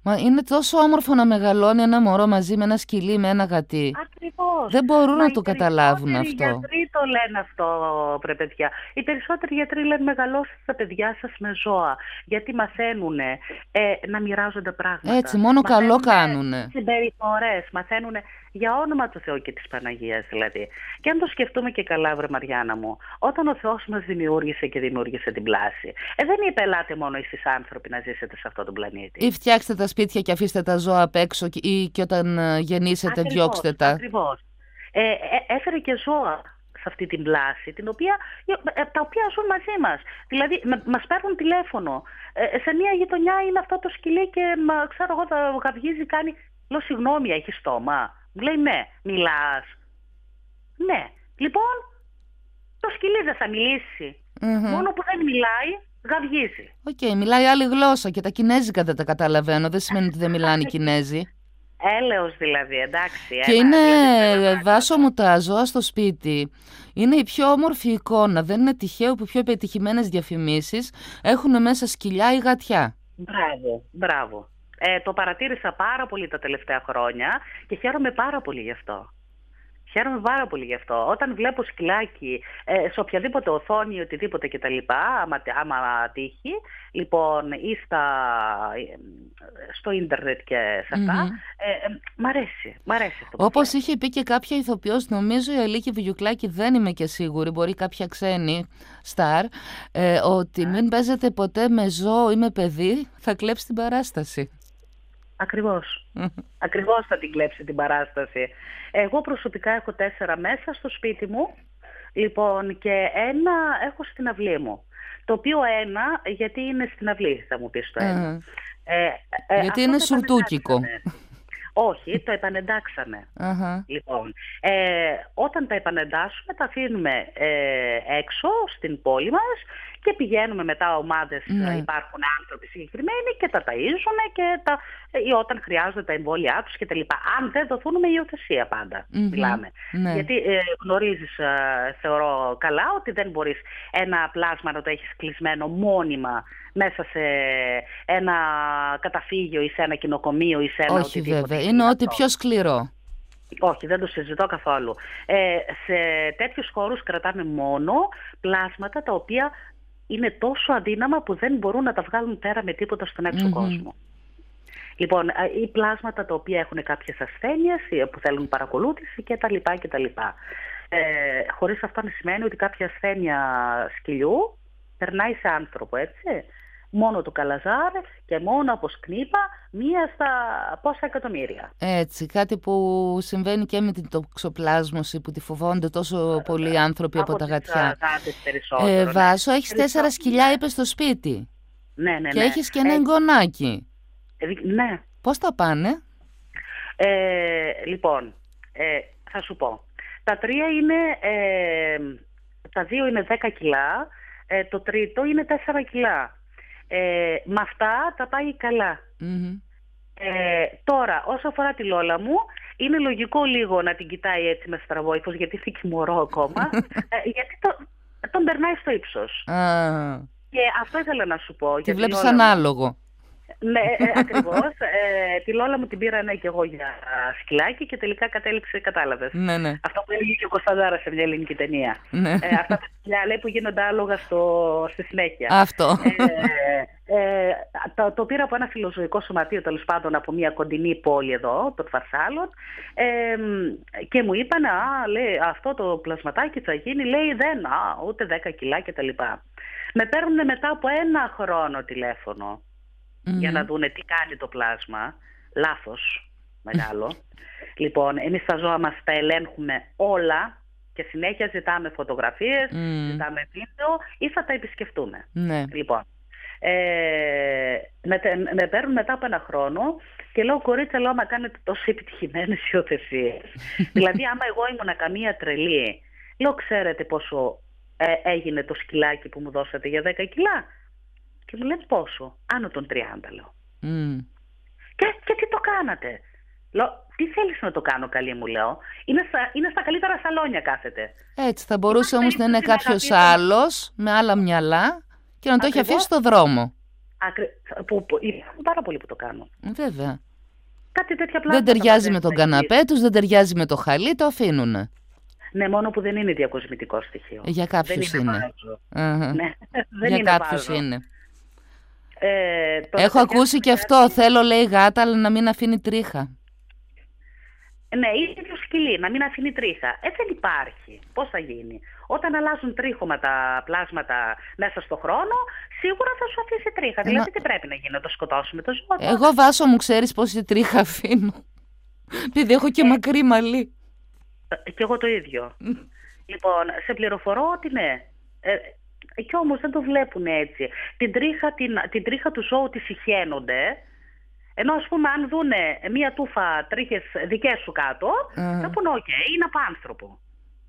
Μα είναι τόσο όμορφο να μεγαλώνει ένα μωρό μαζί με ένα σκυλί, με ένα γατί. Ακριβώς. Δεν μπορούν Μα να το καταλάβουν αυτό. Οι γιατροί το λένε αυτό, πρε παιδιά. Οι περισσότεροι γιατροί λένε μεγαλώστε τα παιδιά σας με ζώα. Γιατί μαθαίνουν ε, να μοιράζονται πράγματα. Έτσι, μόνο καλό κάνουνε. Συμπεριφορές, μαθαίνουν για όνομα του Θεού και της Παναγίας δηλαδή. Και αν το σκεφτούμε και καλά, βρε Μαριάννα μου, όταν ο Θεός μας δημιούργησε και δημιούργησε την πλάση, ε, δεν είπε ελάτε μόνο εσείς άνθρωποι να ζήσετε σε αυτόν τον πλανήτη. Ή φτιάξτε τα σπίτια και αφήστε τα ζώα απ' έξω ή και όταν γεννήσετε ακριβώς, διώξτε τα. Ακριβώς. Ε, ε, έφερε και ζώα σε αυτή την πλάση, την οποία, τα οποία ζουν μαζί μας. Δηλαδή, μας παίρνουν τηλέφωνο. Ε, σε μια γειτονιά είναι αυτό το σκυλί και μα, ξέρω εγώ, θα γαυγίζει, κάνει. Λέω, συγγνώμη, έχει στόμα. Μου λέει, ναι, μιλάς. Ναι. Λοιπόν, το σκυλί δεν θα μιλήσει. Mm-hmm. Μόνο που δεν μιλάει, γαυγίζει. Οκ, okay, μιλάει άλλη γλώσσα και τα κινέζικα δεν τα καταλαβαίνω. Δεν σημαίνει ότι δεν μιλάνε οι Κινέζοι. Έλεος δηλαδή, εντάξει. Και ένα, είναι, δηλαδή, Βάσο μου, τα ζώα στο σπίτι είναι η πιο όμορφη εικόνα. Δεν είναι τυχαίο που πιο πετυχημένες διαφημίσεις έχουν μέσα σκυλιά ή γατιά. Μπράβο, μπράβο. Ε, το παρατήρησα πάρα πολύ τα τελευταία χρόνια και χαίρομαι πάρα πολύ γι' αυτό. Χαίρομαι πάρα πολύ γι' αυτό. Όταν βλέπω σκυλάκι ε, σε οποιαδήποτε οθόνη, οτιδήποτε κτλ., άμα, άμα τύχει, λοιπόν, ή στα, στο ίντερνετ και σε αυτά, mm-hmm. ε, ε, μ' αρέσει. Μ' αρέσει αυτό. Όπως είχε πει και κάποια ηθοποιός, νομίζω η Αλίκη Βουγιουκλάκη, δεν είμαι και σίγουρη, μπορεί κάποια ξένη στάρ, ε, ότι μην παίζετε ποτέ με ζώο ή με παιδί, θα κλέψει την παράσταση. Ακριβώς. Ακριβώς θα την κλέψει την παράσταση. Εγώ προσωπικά έχω τέσσερα μέσα στο σπίτι μου, λοιπόν, και ένα έχω στην αυλή μου. Το οποίο ένα, γιατί είναι στην αυλή, θα μου πεις το ένα. Uh-huh. Ε, ε, γιατί είναι σουρτούκικο. Όχι, το επανεντάξαμε. Uh-huh. Λοιπόν, ε, όταν τα επανεντάσουμε, τα αφήνουμε ε, έξω στην πόλη μας και πηγαίνουμε μετά ομάδες, mm. υπάρχουν άνθρωποι συγκεκριμένοι και τα ταΐζουν και τα, ή όταν χρειάζονται τα εμβόλια τους κτλ. Αν δεν δοθούν με υιοθεσία πάντα, mm-hmm. μιλάμε. Mm-hmm. Γιατί ε, γνωρίζεις, ε, θεωρώ καλά, ότι δεν μπορείς ένα πλάσμα να το έχεις κλεισμένο μόνιμα μέσα σε ένα καταφύγιο ή σε ένα κοινοκομείο ή σε ένα όχι οτιδήποτε. Βέβαια, είναι ό,τι πιο σκληρό. Όχι, δεν το συζητώ καθόλου. Ε, σε τέτοιους χώρους κρατάμε μόνο πλάσματα τα οποία είναι τόσο αδύναμα που δεν μπορούν να τα βγάλουν πέρα με τίποτα στον έξω mm-hmm. κόσμο. Λοιπόν, ή πλάσματα τα οποία έχουν κάποιες ασθένειες που θέλουν παρακολούθηση κτλ. κτλ. Ε, χωρίς αυτό να σημαίνει ότι κάποια ασθένεια σκυλιού περνάει σε άνθρωπο, έτσι. Μόνο το καλαζάρ και μόνο από σκνίπα μία στα πόσα εκατομμύρια. Έτσι, κάτι που συμβαίνει και με την τοξοπλάσμωση που τη φοβόνται τόσο πολλοί άνθρωποι από, από τα γατιά. Ε, ναι. Βάσο, έχεις τέσσερα σκυλιά, είπες, στο σπίτι. Ναι, ναι, ναι. Και έχεις και ένα εγγονάκι. Ε, ναι. Πώς τα πάνε? Ε, λοιπόν, ε, θα σου πω. Τα τρία είναι, ε, τα δύο είναι δέκα κιλά, ε, το τρίτο είναι τέσσερα κιλά. Ε, με αυτά τα πάει καλά. Mm-hmm. Ε, τώρα, όσο αφορά τη Λόλα μου, είναι λογικό λίγο να την κοιτάει έτσι με στραβό ύφος, γιατί είναι και μωρό ακόμα, ε, γιατί το, τον περνάει στο ύψος. Ah. Και αυτό ήθελα να σου πω. Τη βλέπεις ανάλογο. Ναι, ε, ακριβώς. Ε, τη Λόλα μου την πήρα ναι, και εγώ για σκυλάκι και τελικά κατέληξε, κατάλαβες. Ναι, ναι. Αυτό που έλεγε και ο Κωνσταντάρας σε μια ελληνική ταινία. Ναι. Ε, αυτά τα σκυλιά λέει που γίνονται άλογα στο, στη συνέχεια. Αυτό. Ε, ε, το, το πήρα από ένα φιλοζωικό σωματείο, τέλος πάντων, από μια κοντινή πόλη εδώ, το Φαρσάλον, ε, και μου είπαν, α, λέει, αυτό το πλασματάκι θα γίνει, λέει, δεν, α, ούτε δέκα κιλά κτλ. Με παίρνουν μετά από ένα χρόνο τηλέφωνο. Mm-hmm. Για να δούνε τι κάνει το πλάσμα. Λάθος μεγάλο. Λοιπόν, εμείς τα ζώα μας τα ελέγχουμε όλα και συνέχεια ζητάμε φωτογραφίες, mm. ζητάμε βίντεο ή θα τα επισκεφτούμε. Mm. Λοιπόν, ε, με, με παίρνουν μετά από ένα χρόνο και λέω, κορίτσα, λέω, άμα κάνετε τόσο επιτυχημένες υιοθεσίες. Δηλαδή, άμα εγώ ήμουν καμία τρελή, λέω, ξέρετε πόσο ε, έγινε το σκυλάκι που μου δώσατε για δέκα κιλά? Και μου λένε πόσο? Άνω των τριάντα, λέω. Mm. Και, και τι το κάνατε? Λέω, τι θέλεις να το κάνω, καλή μου, λέω. Είναι στα, είναι στα καλύτερα σαλόνια κάθεται. Έτσι, θα μπορούσε όμως να είναι κάποιος άλλος με άλλα μυαλά και να το έχει αφήσει στο δρόμο. Ακρι... Που, που, υπάρχουν πάρα πολλοί που το κάνουν. Βέβαια. Κάτι τέτοια πλάσματα. Δεν ταιριάζει με τον καναπέ τους, δεν ταιριάζει με το χαλί, το αφήνουνε. Ναι, μόνο που δεν είναι διακοσμητικό στοιχείο. Για κάποιους δεν είναι. είναι. Ναι, δεν Για είναι κάποιους βάζο. είναι. Ε, Έχω ακούσει και αυτό. Θέλω, λέει, γάτα, αλλά να μην αφήνει τρίχα. Ναι, ή ίδιο σκυλί, να μην αφήνει τρίχα. Ε, δεν υπάρχει. Πώς θα γίνει? Όταν αλλάζουν τρίχωμα τα πλάσματα μέσα στο χρόνο, σίγουρα θα σου αφήσει τρίχα. Ε, δηλαδή, μα... τι πρέπει να γίνει, να το σκοτώσουμε το ζώο? Εγώ, Βάσο μου, ξέρεις πόση τρίχα αφήνω? Επειδή έχω και ε... μακρύ μαλλί. Ε, κι εγώ το ίδιο. Λοιπόν, σε πληροφορώ ότι ναι. Ε, κι όμως δεν το βλέπουν έτσι. Την τρίχα, την, την τρίχα του ζώου τη συχαίνονται. Ενώ, ας πούμε, αν δούνε μία τούφα τρίχες δικές σου κάτω, uh-huh. θα πούνε, OK, είναι από άνθρωπο.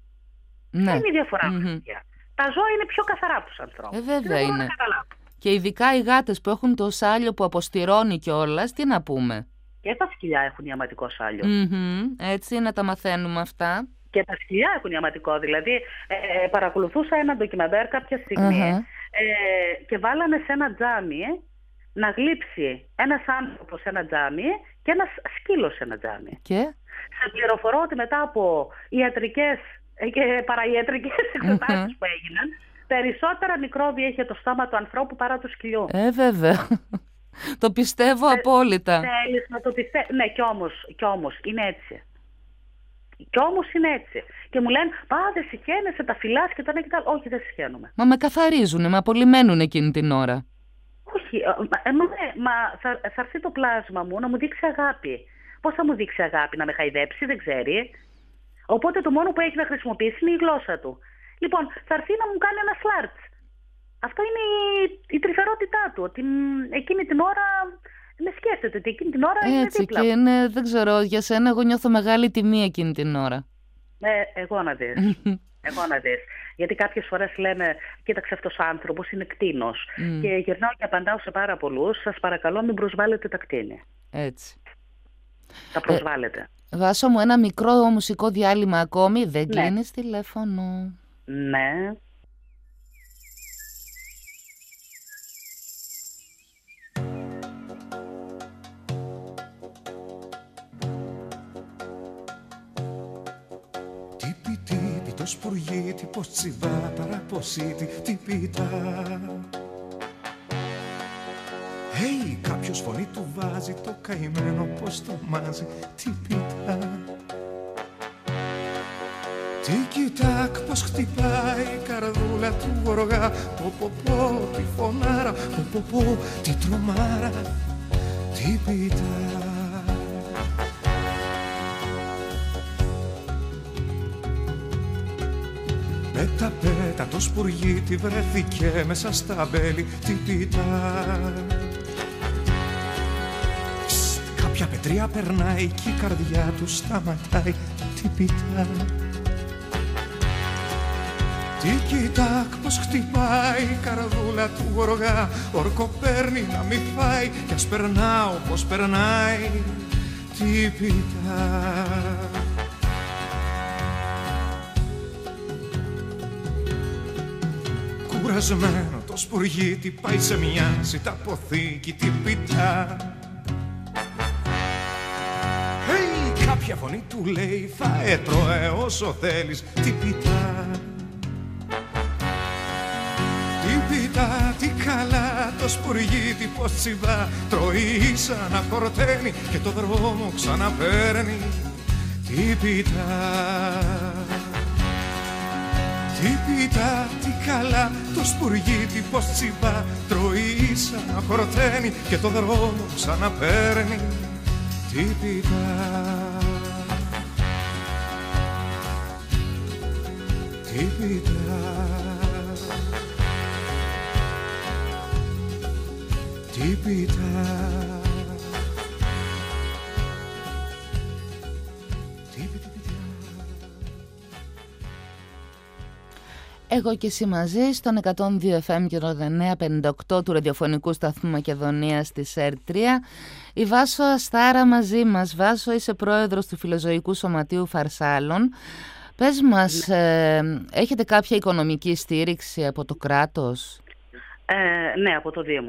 Ναι. Είναι η διαφορά. Mm-hmm. Τα ζώα είναι πιο καθαρά από τους ανθρώπους. Ε, βέβαια είναι. Και ειδικά οι γάτες που έχουν το σάλιο που αποστηρώνει κιόλας, τι να πούμε. Και τα σκυλιά έχουν ιαματικό σάλιο. Mm-hmm. Έτσι, να τα μαθαίνουμε αυτά. Και τα σκυλιά έχουν ιαματικό. Δηλαδή, ε, παρακολουθούσα ένα ντοκιμαντέρ κάποια στιγμή uh-huh. ε, και βάλανε σε ένα τζάμι να γλύψει ένας άνθρωπος σε ένα τζάμι και ένας σκύλος σε ένα τζάμι. Και? Σε πληροφορώ ότι μετά από ιατρικές και παραϊατρικές εξετάσεις uh-huh. που έγιναν, περισσότερα μικρόβια είχε το στόμα του ανθρώπου παρά του σκυλιού. Ε, βέβαια. Το πιστεύω ε, απόλυτα. Θέλεις να το πιστεύεις. Ναι, κι όμως, κι όμως είναι έτσι. Κι όμως είναι έτσι. Και μου λένε, πά, δεν συχαίνεσαι, τα φυλάς και τα ναι και τα... Όχι, δεν συχαίνομαι. Μα με καθαρίζουνε, με απολυμμένουν εκείνη την ώρα. Όχι, ε, μα, μα θα, θα έρθει το πλάσμα μου να μου δείξει αγάπη. Πώς θα μου δείξει αγάπη, να με χαϊδέψει, δεν ξέρει. Οπότε το μόνο που έχει να χρησιμοποιήσει είναι η γλώσσα του. Λοιπόν, θα έρθει να μου κάνει ένα σλάρτς. Αυτό είναι η, η τρυφερότητά του. Ότι εκείνη την ώρα με σκέφτεται, ότι εκείνη την ώρα έτσι, είναι δίπλα. Έτσι και είναι, δεν ξέρω, για σένα εγώ νιώθω μεγάλη τιμή εκείνη την ώρα. Ε, εγώ να δεις. εγώ να δεις. Γιατί κάποιες φορές λένε, κοίταξε αυτός ο άνθρωπος είναι κτήνος. Mm. Και γυρνάω και απαντάω σε πάρα πολλούς, σας παρακαλώ μην προσβάλλετε τα κτήνη. Έτσι. Τα προσβάλλετε. Ε, Βάσο μου, ένα μικρό μουσικό διάλειμμα ακόμη, δεν ναι. κλείνεις τηλέφωνο. Ναι. Σπουργίτη, πως τσιβά, παραποσίτη, τι πίτα. Hey, κάποιος φωνή του βάζει, το καημένο πως το μάζει, τι πίτα. Τικι-τακ, πως χτυπάει η καρδούλα του γοργά. Πω πω πω, τη φωνάρα, πω πω πω, τη τρομάρα, τι πίτα. Πέτα πέτα το σπουργίτι βρέθηκε μέσα στα μπέλη, τι πίτα. Ψ, κάποια πετρία περνάει κι η καρδιά του σταματάει, τι πίτα. Τικι-τακ πως χτυπάει η καρδούλα του γοργά. Όρκο παίρνει να μη φάει κι ας περνάω πως περνάει, τι πίτα. Κουρασμένο το σπουργίτι πάει σε μια σιταποθήκη, τι πίτα. Hey, κάποια φωνή του λέει θα έτρωε όσο θέλεις, τι πίτα. Τι πίτα, τι καλά το σπουργίτι πως τσιβά. Τρώει σαν να χορταίνει και το δρόμο ξαναπαίρνει, τι πίτα. Τι πίτα, τι καλά το σπουργίτι πως τσιβά. Τρώει σαν να χορταίνει και το δρόμο ξαναπαίρνει, τι πίτα. Τι πίτα. Τι πίτα. Εγώ και εσύ μαζί στον εκατόν δύο εφ εμ και το εννιά πενήντα οκτώ του ραδιοφωνικού σταθμού Μακεδονίας της ΕΡΤ τρία. Η Βάσο Αστάρα μαζί μας. Βάσο, είσαι πρόεδρος του Φιλοζωικού Σωματείου Φαρσάλων. Πες μας, ε, έχετε κάποια οικονομική στήριξη από το κράτος? Ε, ναι, από το Δήμο.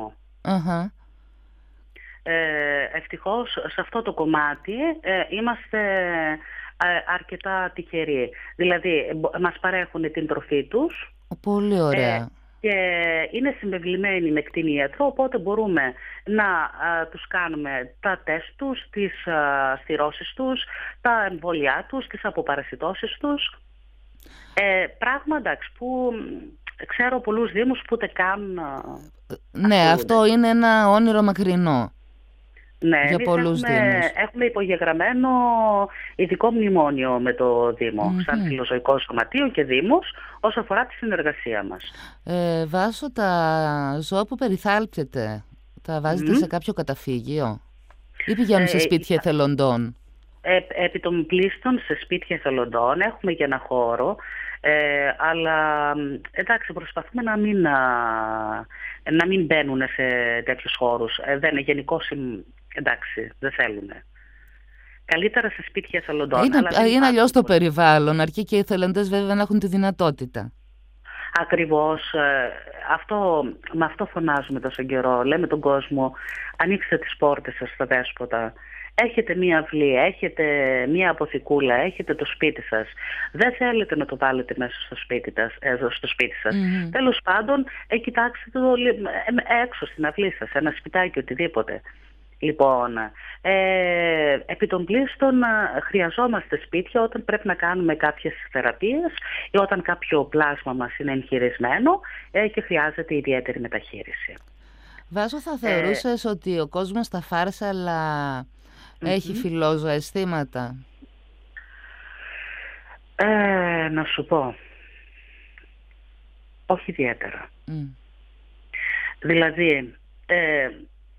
Uh-huh. Ε, ευτυχώς σε αυτό το κομμάτι ε, είμαστε ε, αρκετά τυχεροί. Δηλαδή μας παρέχουν την τροφή τους. Πολύ ωραία. Ε, και είναι συμβεβλημένοι με κτηνίατρο, οπότε μπορούμε να α, τους κάνουμε τα τεστ τους, τις α, στηρώσεις τους, τα εμβόλια τους, τις αποπαρασιτώσεις τους. Ε, πράγμα, εντάξει, που ξέρω πολλούς δήμους που ούτε καν... Α, ναι, ασχολούνται. αυτό είναι ένα όνειρο μακρινό. Ναι, για πολλούς έχουμε, δήμους. έχουμε υπογεγραμμένο ειδικό μνημόνιο με το Δήμο, Mm-hmm. σαν φιλοζωικό σωματείο και Δήμος, όσον αφορά τη συνεργασία μας. Ε, Βάσο, τα ζώα που περιθάλπτεται, τα βάζετε Mm. σε κάποιο καταφύγιο ή πηγαίνουν σε Ε, σπίτια ε, εθελοντών? Ε, επί των πλήστων σε σπίτια εθελοντών έχουμε και ένα χώρο, ε, αλλά εντάξει, προσπαθούμε να μην, να, να μην μπαίνουν σε τέτοιους χώρους. Ε, δεν είναι γενικώς, εντάξει, δεν θέλουν. Καλύτερα σε σπίτια εθελοντών. Είναι, αλλά είναι αλλιώς το περιβάλλον, αρκεί και οι εθελοντές βέβαια να έχουν τη δυνατότητα. Ακριβώς, ε, αυτό, με αυτό φωνάζουμε τόσο καιρό. Λέμε τον κόσμο, ανοίξτε τις πόρτες σας στα Δέσποτα. Έχετε μία αυλή, έχετε μία αποθηκούλα, έχετε το σπίτι σας. Δεν θέλετε να το βάλετε μέσα στο σπίτι, τας, εδώ στο σπίτι σας. Mm-hmm. Τέλος πάντων, ε, κοιτάξτε το ε, έξω στην αυλή σας, ένα σπιτάκι, οτιδήποτε. Λοιπόν, ε, επί των πλήστων χρειαζόμαστε σπίτια όταν πρέπει να κάνουμε κάποιες θεραπείες ή όταν κάποιο πλάσμα μας είναι εγχειρισμένο ε, και χρειάζεται ιδιαίτερη μεταχείριση. Βάζω, θα θεωρούσες ε, ότι ο κόσμος στα Φάρσαλα mm-hmm. έχει φιλόζωα αισθήματα? Ε, να σου πω, όχι ιδιαίτερα. Mm. Δηλαδή, ε,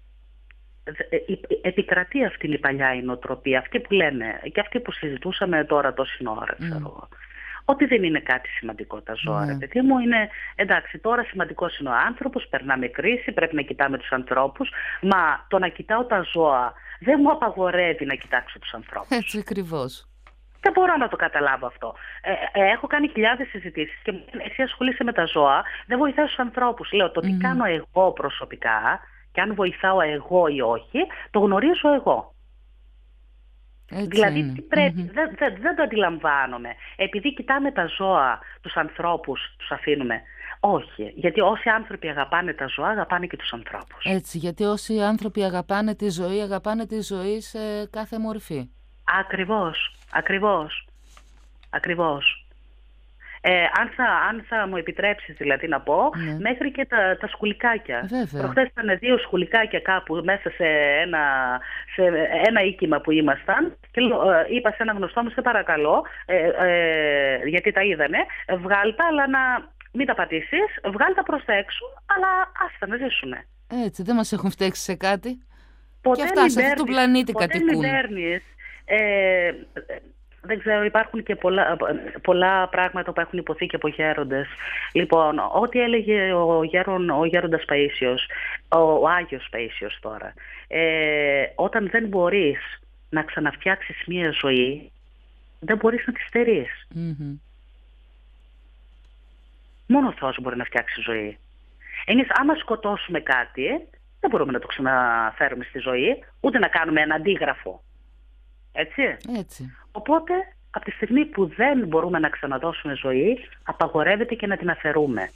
επικρατεί αυτή η παλιά η νοοτροπία, αυτή που λέμε και αυτή που συζητούσαμε τώρα τόση ώρα, ξέρω, mm. ότι δεν είναι κάτι σημαντικό τα ζώα, ρε mm. παιδί μου, είναι εντάξει, τώρα σημαντικός είναι ο άνθρωπος, περνάμε κρίση, πρέπει να κοιτάμε τους ανθρώπους, μα το να κοιτάω τα ζώα δεν μου απαγορεύει να κοιτάξω τους ανθρώπους. Έτσι ακριβώς. Δεν μπορώ να το καταλάβω αυτό. Ε, ε, έχω κάνει χιλιάδες συζητήσεις και εσύ ασχολείσαι με τα ζώα, δεν βοηθάς τους ανθρώπους. Λέω, το τι mm. κάνω εγώ προσωπικά, και αν βοηθάω εγώ ή όχι, το γνωρίζω εγώ. Έτσι δηλαδή είναι. πρέπει, Mm-hmm. δεν, δεν, δεν το αντιλαμβάνομαι. Επειδή κοιτάμε τα ζώα, τους ανθρώπους τους αφήνουμε. Όχι, γιατί όσοι άνθρωποι αγαπάνε τα ζώα, αγαπάνε και τους ανθρώπους. Έτσι, γιατί όσοι άνθρωποι αγαπάνε τη ζωή, αγαπάνε τη ζωή σε κάθε μορφή. Ακριβώς, ακριβώς, ακριβώς. Ε, αν, θα, αν θα μου επιτρέψεις δηλαδή να πω, ναι. μέχρι και τα, τα σκουλικάκια. Βέβαια. Προχθές ήταν δύο σκουλικάκια κάπου μέσα σε ένα, σε ένα οίκημα που ήμασταν και ε, είπα σε ένα γνωστό μου, σε παρακαλώ, ε, ε, γιατί τα είδανε, βγάλ' τα, αλλά να μην τα πατήσεις, βγάλ' τα προς τα έξω, αλλά άστα να ζήσουνε. Έτσι, δεν μας έχουν φταίξει σε κάτι. Ποτέ και αυτά σε αυτόν τον πλανήτη ποτέ κατοικούν. Ε, δεν ξέρω, υπάρχουν και πολλά, πολλά πράγματα που έχουν υποθεί και από γέροντες. Λοιπόν, ό,τι έλεγε ο, γέρον, ο γέροντας Παΐσιος, ο, ο Άγιος Παΐσιος τώρα, ε, όταν δεν μπορείς να ξαναφτιάξεις μία ζωή, δεν μπορείς να τη στερείς. Mm-hmm. Μόνο ο Θεός μπορεί να φτιάξει ζωή. Εμείς άμα σκοτώσουμε κάτι, δεν μπορούμε να το ξαναφέρουμε στη ζωή, ούτε να κάνουμε ένα αντίγραφο. Έτσι. Έτσι. Οπότε, από τη στιγμή που δεν μπορούμε να ξαναδώσουμε ζωή, απαγορεύεται και να την αφαιρούμε.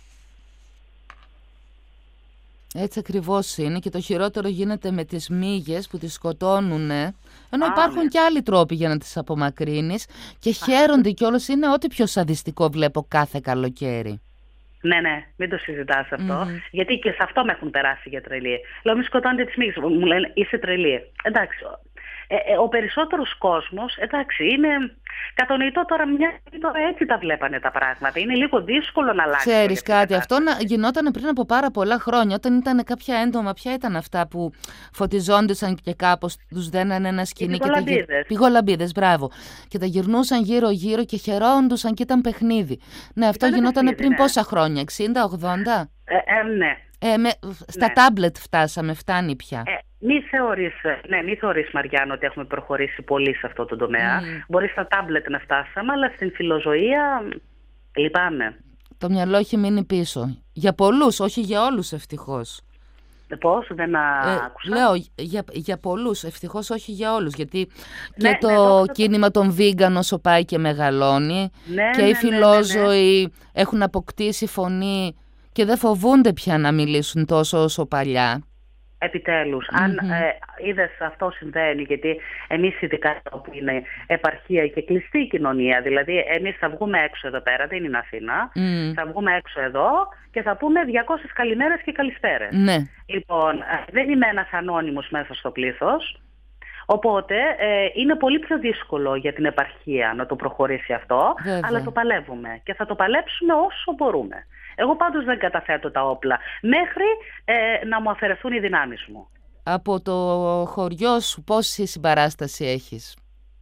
Έτσι ακριβώς είναι, και το χειρότερο γίνεται με τις μύγες που τις σκοτώνουν, ενώ Α, υπάρχουν ναι. και άλλοι τρόποι για να τις απομακρύνεις και χαίρονται κιόλας. Είναι ό,τι πιο σαδιστικό βλέπω κάθε καλοκαίρι. Ναι, ναι, μην το συζητάς αυτό. Mm-hmm. Γιατί και σε αυτό με έχουν περάσει για τρελή. Λέω, μη σκοτώνετε τις μύγες. Μου λένε, είσαι τρελή. Εντάξει. Ε, ε, ο περισσότερος κόσμος, εντάξει, είναι κατανοητό τώρα, μια τώρα έτσι τα βλέπανε τα πράγματα. Είναι λίγο δύσκολο να αλλάξει. Ξέρεις κάτι, αυτό να, γινόταν πριν από πάρα πολλά χρόνια, όταν ήταν κάποια έντομα, ποια ήταν αυτά που φωτιζόντουσαν και κάπως τους δένανε ένα σκηνή. Πηγολαμπίδες. Πηγολαμπίδες, μπράβο. Και τα γυρνούσαν γύρω-γύρω και χαιρόντουσαν και ήταν παιχνίδι. Ναι, αυτό ήταν γινόταν παιχνίδι, πριν ναι. πόσα χρόνια, εξήντα ογδόντα. Ε, ε, ναι. Ε, με, στα ναι. τάμπλετ φτάσαμε, φτάνει πια. Ε, μη θεωρείς, ναι, μη θεωρείς, Μαριάννο, ότι έχουμε προχωρήσει πολύ σε αυτό το τομέα. Mm. Μπορεί στα τάμπλετ να φτάσαμε, αλλά στην φιλοζωία λυπάμαι. Το μυαλό έχει μείνει πίσω. Για πολλούς, όχι για όλους ευτυχώς. Πώς, δεν ε, άκουσα. Λέω για, για πολλούς, ευτυχώς όχι για όλους, γιατί Ναι, και το ναι, το... κίνημα των vegan όσο πάει και μεγαλώνει, ναι, και ναι, οι ναι, φιλόζωοι ναι, ναι. έχουν αποκτήσει φωνή και δεν φοβούνται πια να μιλήσουν τόσο όσο παλιά. Επιτέλους, Mm-hmm. αν ε, είδες αυτό συμβαίνει, γιατί εμείς ειδικά που είναι επαρχία και κλειστή η κοινωνία, δηλαδή εμείς θα βγούμε έξω εδώ πέρα, δεν είναι Αθήνα, Mm. θα βγούμε έξω εδώ και θα πούμε διακόσιες καλημέρες και καλησπέρες. Ναι. Λοιπόν, δεν είμαι ένας ανώνυμος μέσα στο πλήθος, οπότε ε, είναι πολύ πιο δύσκολο για την επαρχία να το προχωρήσει αυτό, Βέβαια. αλλά το παλεύουμε και θα το παλέψουμε όσο μπορούμε. Εγώ πάντως δεν καταθέτω τα όπλα μέχρι ε, να μου αφαιρεθούν οι δυνάμεις μου. Από το χωριό σου πόση συμπαράσταση έχεις?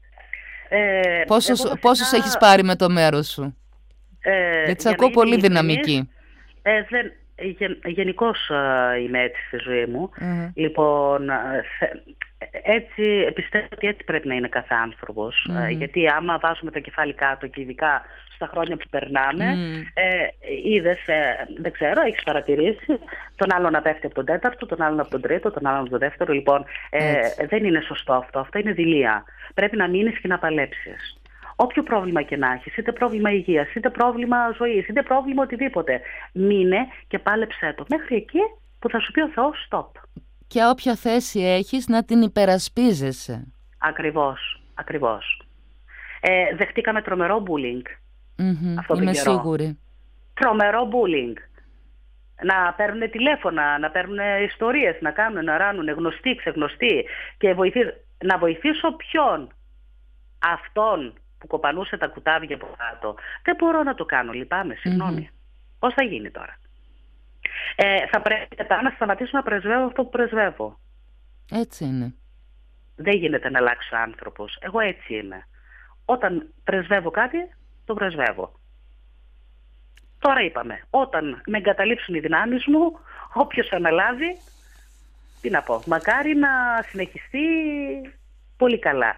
Ε, Πόσους, βασικά, πόσους έχεις πάρει με το μέρος σου? Ε, Γιατί σε ακούω πολύ δυναμική. Ε, δεν, γεν, γενικώς ε, είμαι έτσι στη ζωή μου. Mm-hmm. Λοιπόν, σε, έτσι, πιστεύω ότι έτσι πρέπει να είναι κάθε άνθρωπος. Mm-hmm. Ε, γιατί άμα βάζουμε το κεφάλι κάτω και ειδικά στα χρόνια που περνάμε, mm. ε, είδες, ε, δεν ξέρω, έχεις παρατηρήσει τον άλλο να πέφτει από τον τέταρτο, τον άλλον από τον τρίτο, τον άλλον από τον δεύτερο. Λοιπόν, ε, δεν είναι σωστό αυτό. Αυτό είναι δειλία. Πρέπει να μείνεις και να παλέψεις. Όποιο πρόβλημα και να έχεις, είτε πρόβλημα υγείας, είτε πρόβλημα ζωής, είτε πρόβλημα οτιδήποτε, μείνε και πάλεψέ το. Μέχρι εκεί που θα σου πει ο Θεός stop. Και όποια θέση έχεις να την υπερασπίζεσαι. Ακριβώς, ακριβώς. Ε, δεχτήκαμε τρομερό bullying. Mm-hmm, αυτό είμαι καιρό. σίγουρη. Τρομερό bullying. Να παίρνουν τηλέφωνα, να παίρνουν ιστορίες, να κάνουν, να ράνουν γνωστοί, ξεγνωστοί. Και βοηθή... να βοηθήσω ποιον? Αυτόν που κοπανούσε τα κουτάβια από κάτω. Δεν μπορώ να το κάνω, λυπάμαι, συγγνώμη. Mm-hmm. Πώς θα γίνει τώρα? Ε, θα πρέπει μετά να σταματήσω να πρεσβεύω αυτό που πρεσβεύω. Έτσι είναι. Δεν γίνεται να αλλάξει ο άνθρωπος. Εγώ έτσι είμαι. Όταν πρεσβεύω κάτι, το πρεσβεύω. Τώρα είπαμε, όταν με εγκαταλείψουν οι δυνάμεις μου, όποιος αναλάβει, τι να πω, μακάρι να συνεχιστεί πολύ καλά.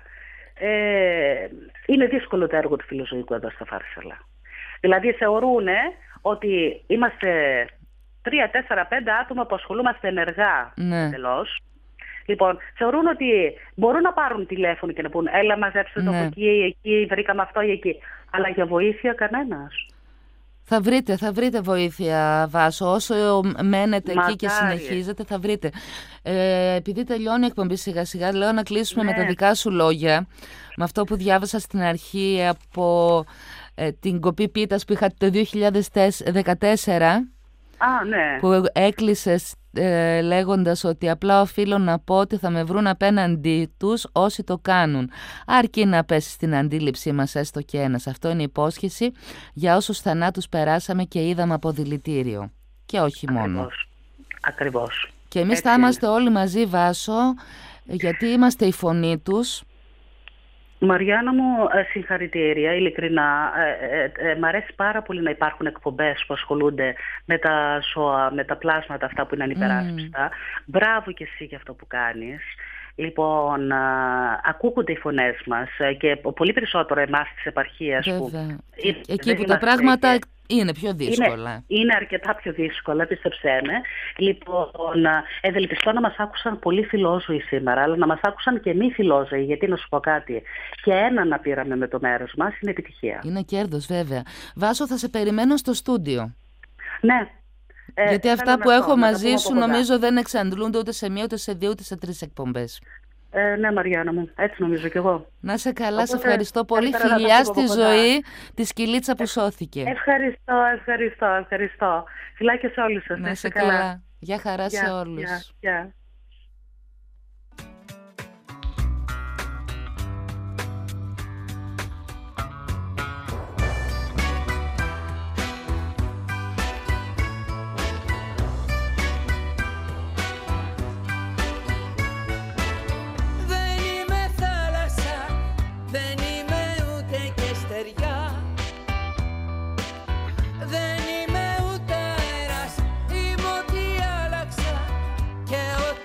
Ε, είναι δύσκολο το έργο του φιλοζωικού εδώ στα Φάρσαλα. Δηλαδή θεωρούν ότι είμαστε τρία, τέσσερα, πέντε άτομα που ασχολούμαστε ενεργά εντελώς. Λοιπόν, θεωρούν ότι μπορούν να πάρουν τηλέφωνο και να πούν έλα μαζέψτε το ναι. από εκεί, εκεί, βρήκαμε αυτό ή εκεί. Αλλά για βοήθεια κανένας. Θα βρείτε, θα βρείτε βοήθεια, Βάσο. Όσο μένετε Μακάρι. Εκεί και συνεχίζετε θα βρείτε. Ε, επειδή τελειώνει η εκπομπή σιγά σιγά, λέω να κλείσουμε ναι. με τα δικά σου λόγια. Με αυτό που διάβασα στην αρχή από ε, την κοπή πίτας που είχατε το δύο χιλιάδες δεκατέσσερα. Α, ναι. Που έκλεισες ε, λέγοντας ότι απλά οφείλω να πω ότι θα με βρουν απέναντί τους όσοι το κάνουν. Αρκεί να πέσει στην αντίληψή μας έστω και ένας. Αυτό είναι η υπόσχεση για όσους θανάτους περάσαμε και είδαμε από δηλητήριο. Και όχι Ακριβώς. μόνο. Ακριβώς. Και εμείς Έτσι θα είμαστε είναι. όλοι μαζί, Βάσο, γιατί είμαστε η φωνή τους. Μαριάννα μου, συγχαρητήρια, ειλικρινά. Ε, ε, ε, μ' αρέσει πάρα πολύ να υπάρχουν εκπομπές που ασχολούνται με τα ζώα, με τα πλάσματα αυτά που είναι ανυπεράσπιστα. Mm. Μπράβο και εσύ για αυτό που κάνεις. Λοιπόν, α, ακούγονται οι φωνές μας και πολύ περισσότερο εμάς της επαρχίας. Που είναι, εκεί που τα πράγματα και... είναι πιο δύσκολα. Είναι, είναι αρκετά πιο δύσκολα, πίστεψέ με. Λοιπόν, ευελπιστώ να μας άκουσαν πολύ φιλόζωοι σήμερα, αλλά να μας άκουσαν και μη φιλόζωοι, γιατί να σου πω κάτι. Και ένα να πήραμε με το μέρος μας είναι επιτυχία. Είναι κέρδος, βέβαια. Βάσο, θα σε περιμένω στο στούντιο. Ναι. Γιατί ε, αυτά που έχω μαζί σου νομίζω δεν εξαντλούνται ούτε σε μία, ούτε σε δύο, ούτε σε τρεις εκπομπές. Ε, ναι, Μαριάννα μου, έτσι νομίζω κι εγώ. Να σε καλά, οπότε, σε ευχαριστώ πολύ. Φιλιά στη ζωή τη σκυλίτσα που σώθηκε. Ευχαριστώ, ευχαριστώ, ευχαριστώ. Φιλάκια σε όλους σας. Να σε καλά. καλά. Γεια χαρά γεια, σε όλους. Γεια, γεια. Δεν είμαι ούτε αέρας, είμαι ό,τι άλλαξα και ό,τι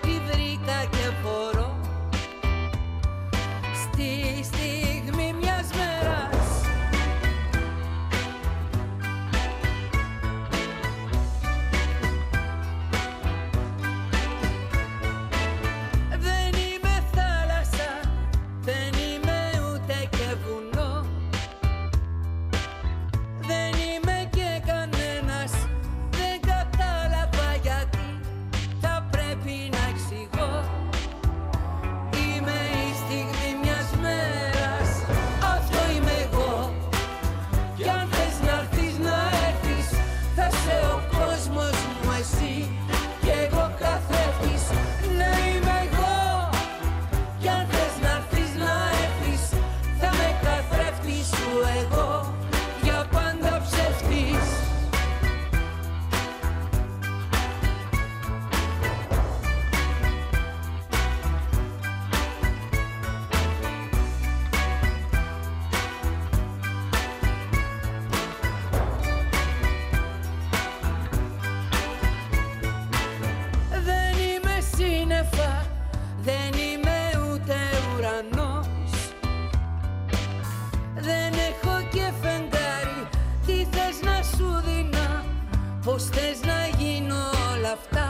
Πώς θες να γίνω όλα αυτά?